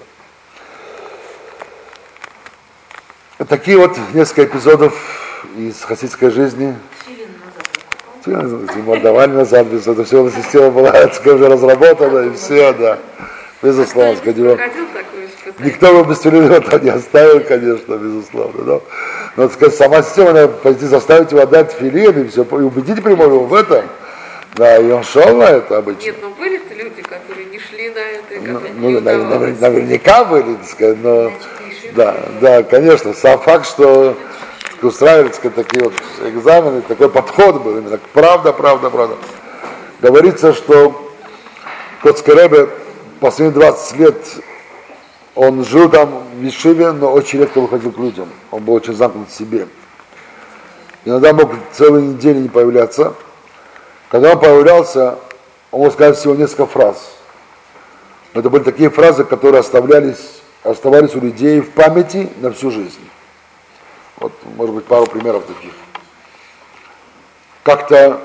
Такие вот несколько эпизодов из хасидской жизни. Молдаване назад, это все, система была уже разработана, и все, да. Безусловно, сказать, никто бы без филина не оставил, конечно, безусловно. Но, но сказать, сама система, надо пойти заставить его отдать филин, и все, и убедить прямо его в этом. Да, и он шел на это обычно. Нет, ну были-то люди, которые не шли на это, ну, которые ну, не навер- наверняка были, так сказать, но да, да, конечно, сам факт, что устраивали, так сказать, такие вот экзамены, такой подход был, именно правда, правда, правда. Говорится, что Коцкий Ребе последние двадцать лет он жил там в Ешиве, но очень редко выходил к людям. Он был очень замкнут в себе. Иногда мог целые недели не появляться. Когда он появлялся, он мог сказать всего несколько фраз. Но это были такие фразы, которые оставлялись, оставались у людей в памяти на всю жизнь. Вот, может быть, пару примеров таких. Как-то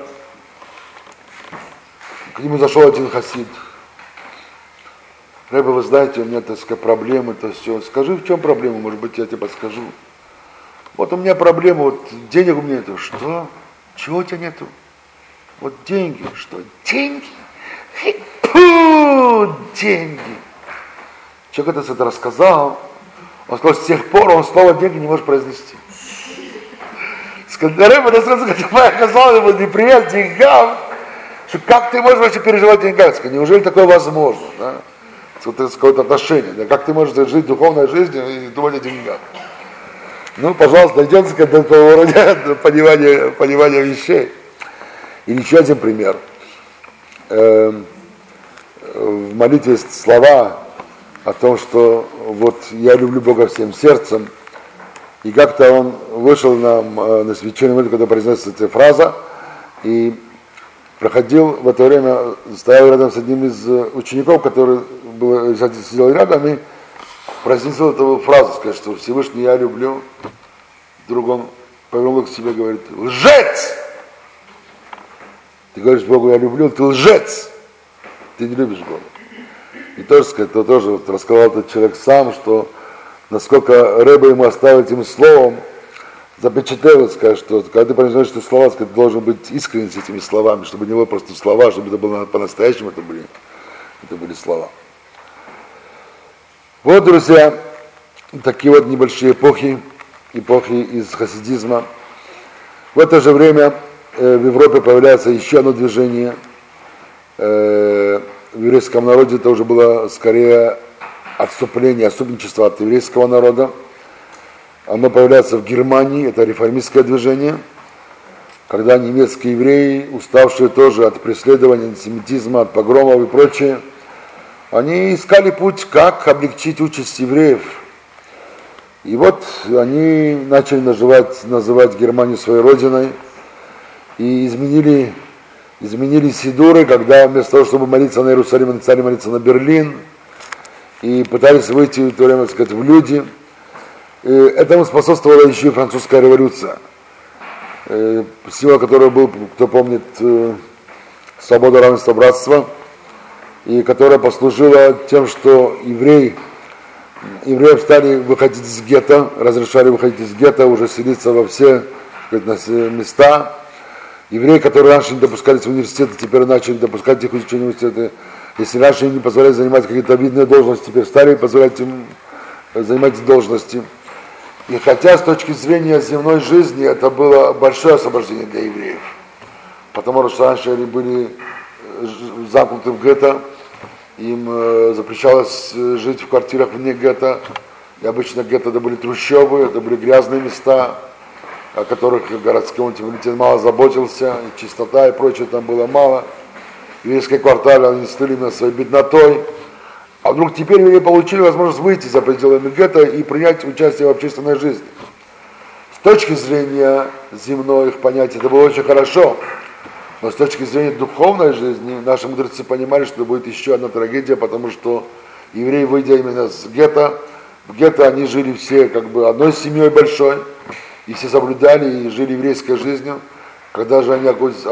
к нему зашел один хасид. Ребе, вы знаете, у меня, так сказать, проблемы, то все. Скажи, в чем проблема, может быть, я тебе подскажу. Вот у меня проблема, вот денег у меня нету. Что? Чего у тебя нету? Вот деньги. Что? Деньги? Фу, деньги. Человек это рассказал. Он сказал, с тех пор он слово деньги не может произнести. Сказал, Ребе, я сказал, я оказал ему неприятен деньгам, Что как ты можешь вообще переживать деньгах? Неужели такое возможно? Да? С какое-то отношение. Да? Как ты можешь жить духовной жизнью и думать о деньгах? Ну, пожалуйста, дойдемся до такого уровня понимания, понимания вещей. И еще один пример. Эм, в молитве есть слова о том, что вот я люблю Бога всем сердцем. И как-то он вышел на, на священную молитву, когда произносится эта фраза, и проходил в это время, стоял рядом с одним из учеников, который был, сидел рядом, и произнесел эту фразу, сказать, что Всевышний я люблю. Вдруг он повернул к себе и говорит: лжец! Ты говоришь Богу, я люблю, ты лжец! Ты не любишь Бога. И тоже, сказать, то тоже вот рассказал этот человек сам, что насколько Ребе ему оставил этим словом, запечатлел, сказать, что когда ты произносишь эти слова, сказать, ты должен быть искренен с этими словами, чтобы не было просто слова, чтобы это было по-настоящему, это были, это были слова. Вот, друзья, такие вот небольшие эпохи, эпохи из хасидизма. В это же время э, в Европе появляется еще одно движение. Э, в еврейском народе это уже было скорее отступление, отступничество от еврейского народа. Оно появляется в Германии, это реформистское движение, когда немецкие евреи, уставшие тоже от преследования, антисемитизма, от погромов и прочее, они искали путь, как облегчить участь евреев. И вот они начали называть, называть Германию своей родиной и изменили, изменили сидуры, когда вместо того, чтобы молиться на Иерусалим, они стали молиться на Берлин, и пытались выйти в то время, так сказать, в люди. И этому способствовала еще и французская революция, символ которой был, кто помнит, свобода, равенство, братство, и которая послужила тем, что евреи, евреям стали выходить из гетто, разрешали выходить из гетто, уже селиться во все, так сказать, места. Евреи, которые раньше не допускались в университеты, теперь начали допускать их изучение университета. Если раньше им не позволяли занимать какие-то видные должности, теперь стали позволять им занимать эти должности. И хотя с точки зрения земной жизни это было большое освобождение для евреев, потому что раньше они были замкнуты в гетто, им запрещалось жить в квартирах вне гетто, и обычно гетто это были трущобы, это были грязные места, о которых городской муниципалитет мало заботился, и чистота и прочее там было мало. Еврейские кварталы, они стыли именно своей беднотой. А вдруг теперь евреи получили возможность выйти за пределами гетто и принять участие в общественной жизни. С точки зрения земной их понятия это было очень хорошо, но с точки зрения духовной жизни наши мудрецы понимали, что будет еще одна трагедия, потому что евреи, выйдя именно с гетто, в гетто они жили все как бы одной семьей большой, и все соблюдали и жили еврейской жизнью. Когда же они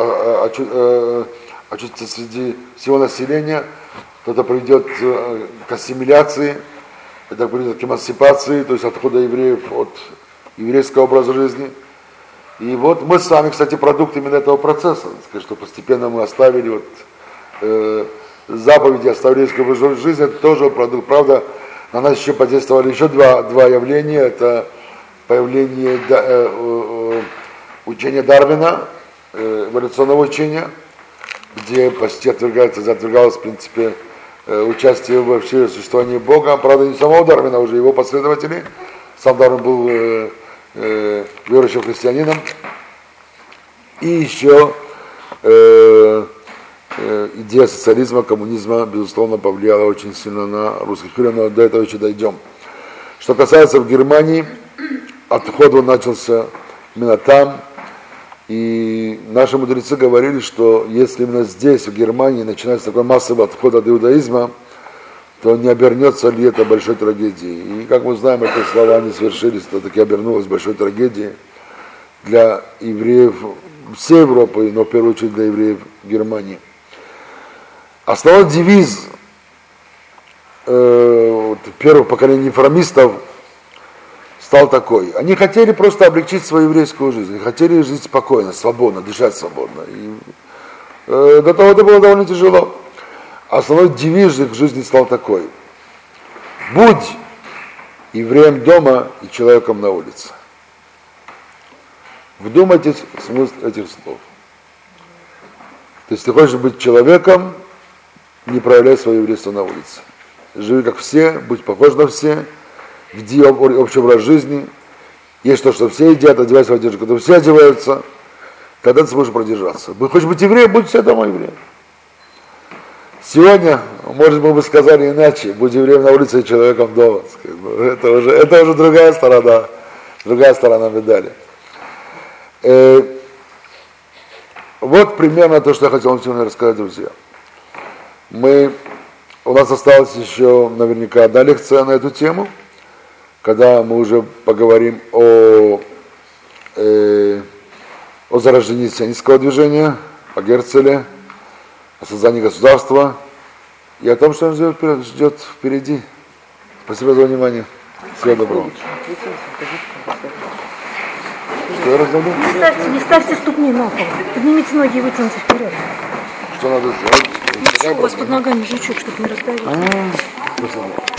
очутятся среди всего населения, то это приведет к ассимиляции, это приведет к эмансипации, то есть отхода евреев от еврейского образа жизни. И вот мы с вами, кстати, продукт именно этого процесса, сказать, что постепенно мы оставили вот, э, заповеди, оставили еврейскую жизнь, это тоже продукт. Правда, на нас еще подействовали еще два, два явления, это появление э, э, учения Дарвина, э, эволюционного учения, где почти отвергается, отвергалось, в принципе, э, участие в существовании Бога. Правда, не самого Дарвина, а уже его последователей. Сам Дарвин был э, э, верующим христианином. И еще э, э, идея социализма, коммунизма, безусловно, повлияла очень сильно на русских евреев, но до этого еще дойдем. Что касается в Германии, отход он начался именно там. И наши мудрецы говорили, что если именно здесь, в Германии, начинается такой массовый отход от иудаизма, то не обернется ли это большой трагедией. И, как мы знаем, эти слова не свершились, то таки обернулось большой трагедией для евреев всей Европы, но в первую очередь для евреев Германии. Основной девиз э, вот, первых поколений реформистов стал такой. Они хотели просто облегчить свою еврейскую жизнь, они хотели жить спокойно, свободно, дышать свободно. И, э, до того это было довольно тяжело. Основной девиз их жизни стал такой. Будь евреем дома и человеком на улице. Вдумайтесь в смысл этих слов. То есть ты хочешь быть человеком, не проявляй свое еврейство на улице. Живи как все, будь похож на все, веди общий образ жизни. Есть то, что все едят, одевайся в одежду, когда все одеваются, тогда ты сможешь продержаться. Хочешь быть евреем, будь все дома евреем. Сегодня, может, мы бы сказали иначе, будь евреем на улице и человеком дома. Это уже, это уже другая сторона, другая сторона медали. Э, вот примерно то, что я хотел вам сегодня рассказать, друзья. Мы, у нас осталась еще наверняка одна лекция на эту тему, когда мы уже поговорим о, э, о зарождении сионистского движения, о Герцеле, о создании государства и о том, что нас ждет, ждет впереди. Спасибо за внимание. Всего доброго. Что я раздавлю? Не ставьте, не ставьте ступни на пол. Поднимите ноги и вытяните вперед. Что надо сделать? У вас под ногами жучок, чтобы не раздавить. А, спасибо.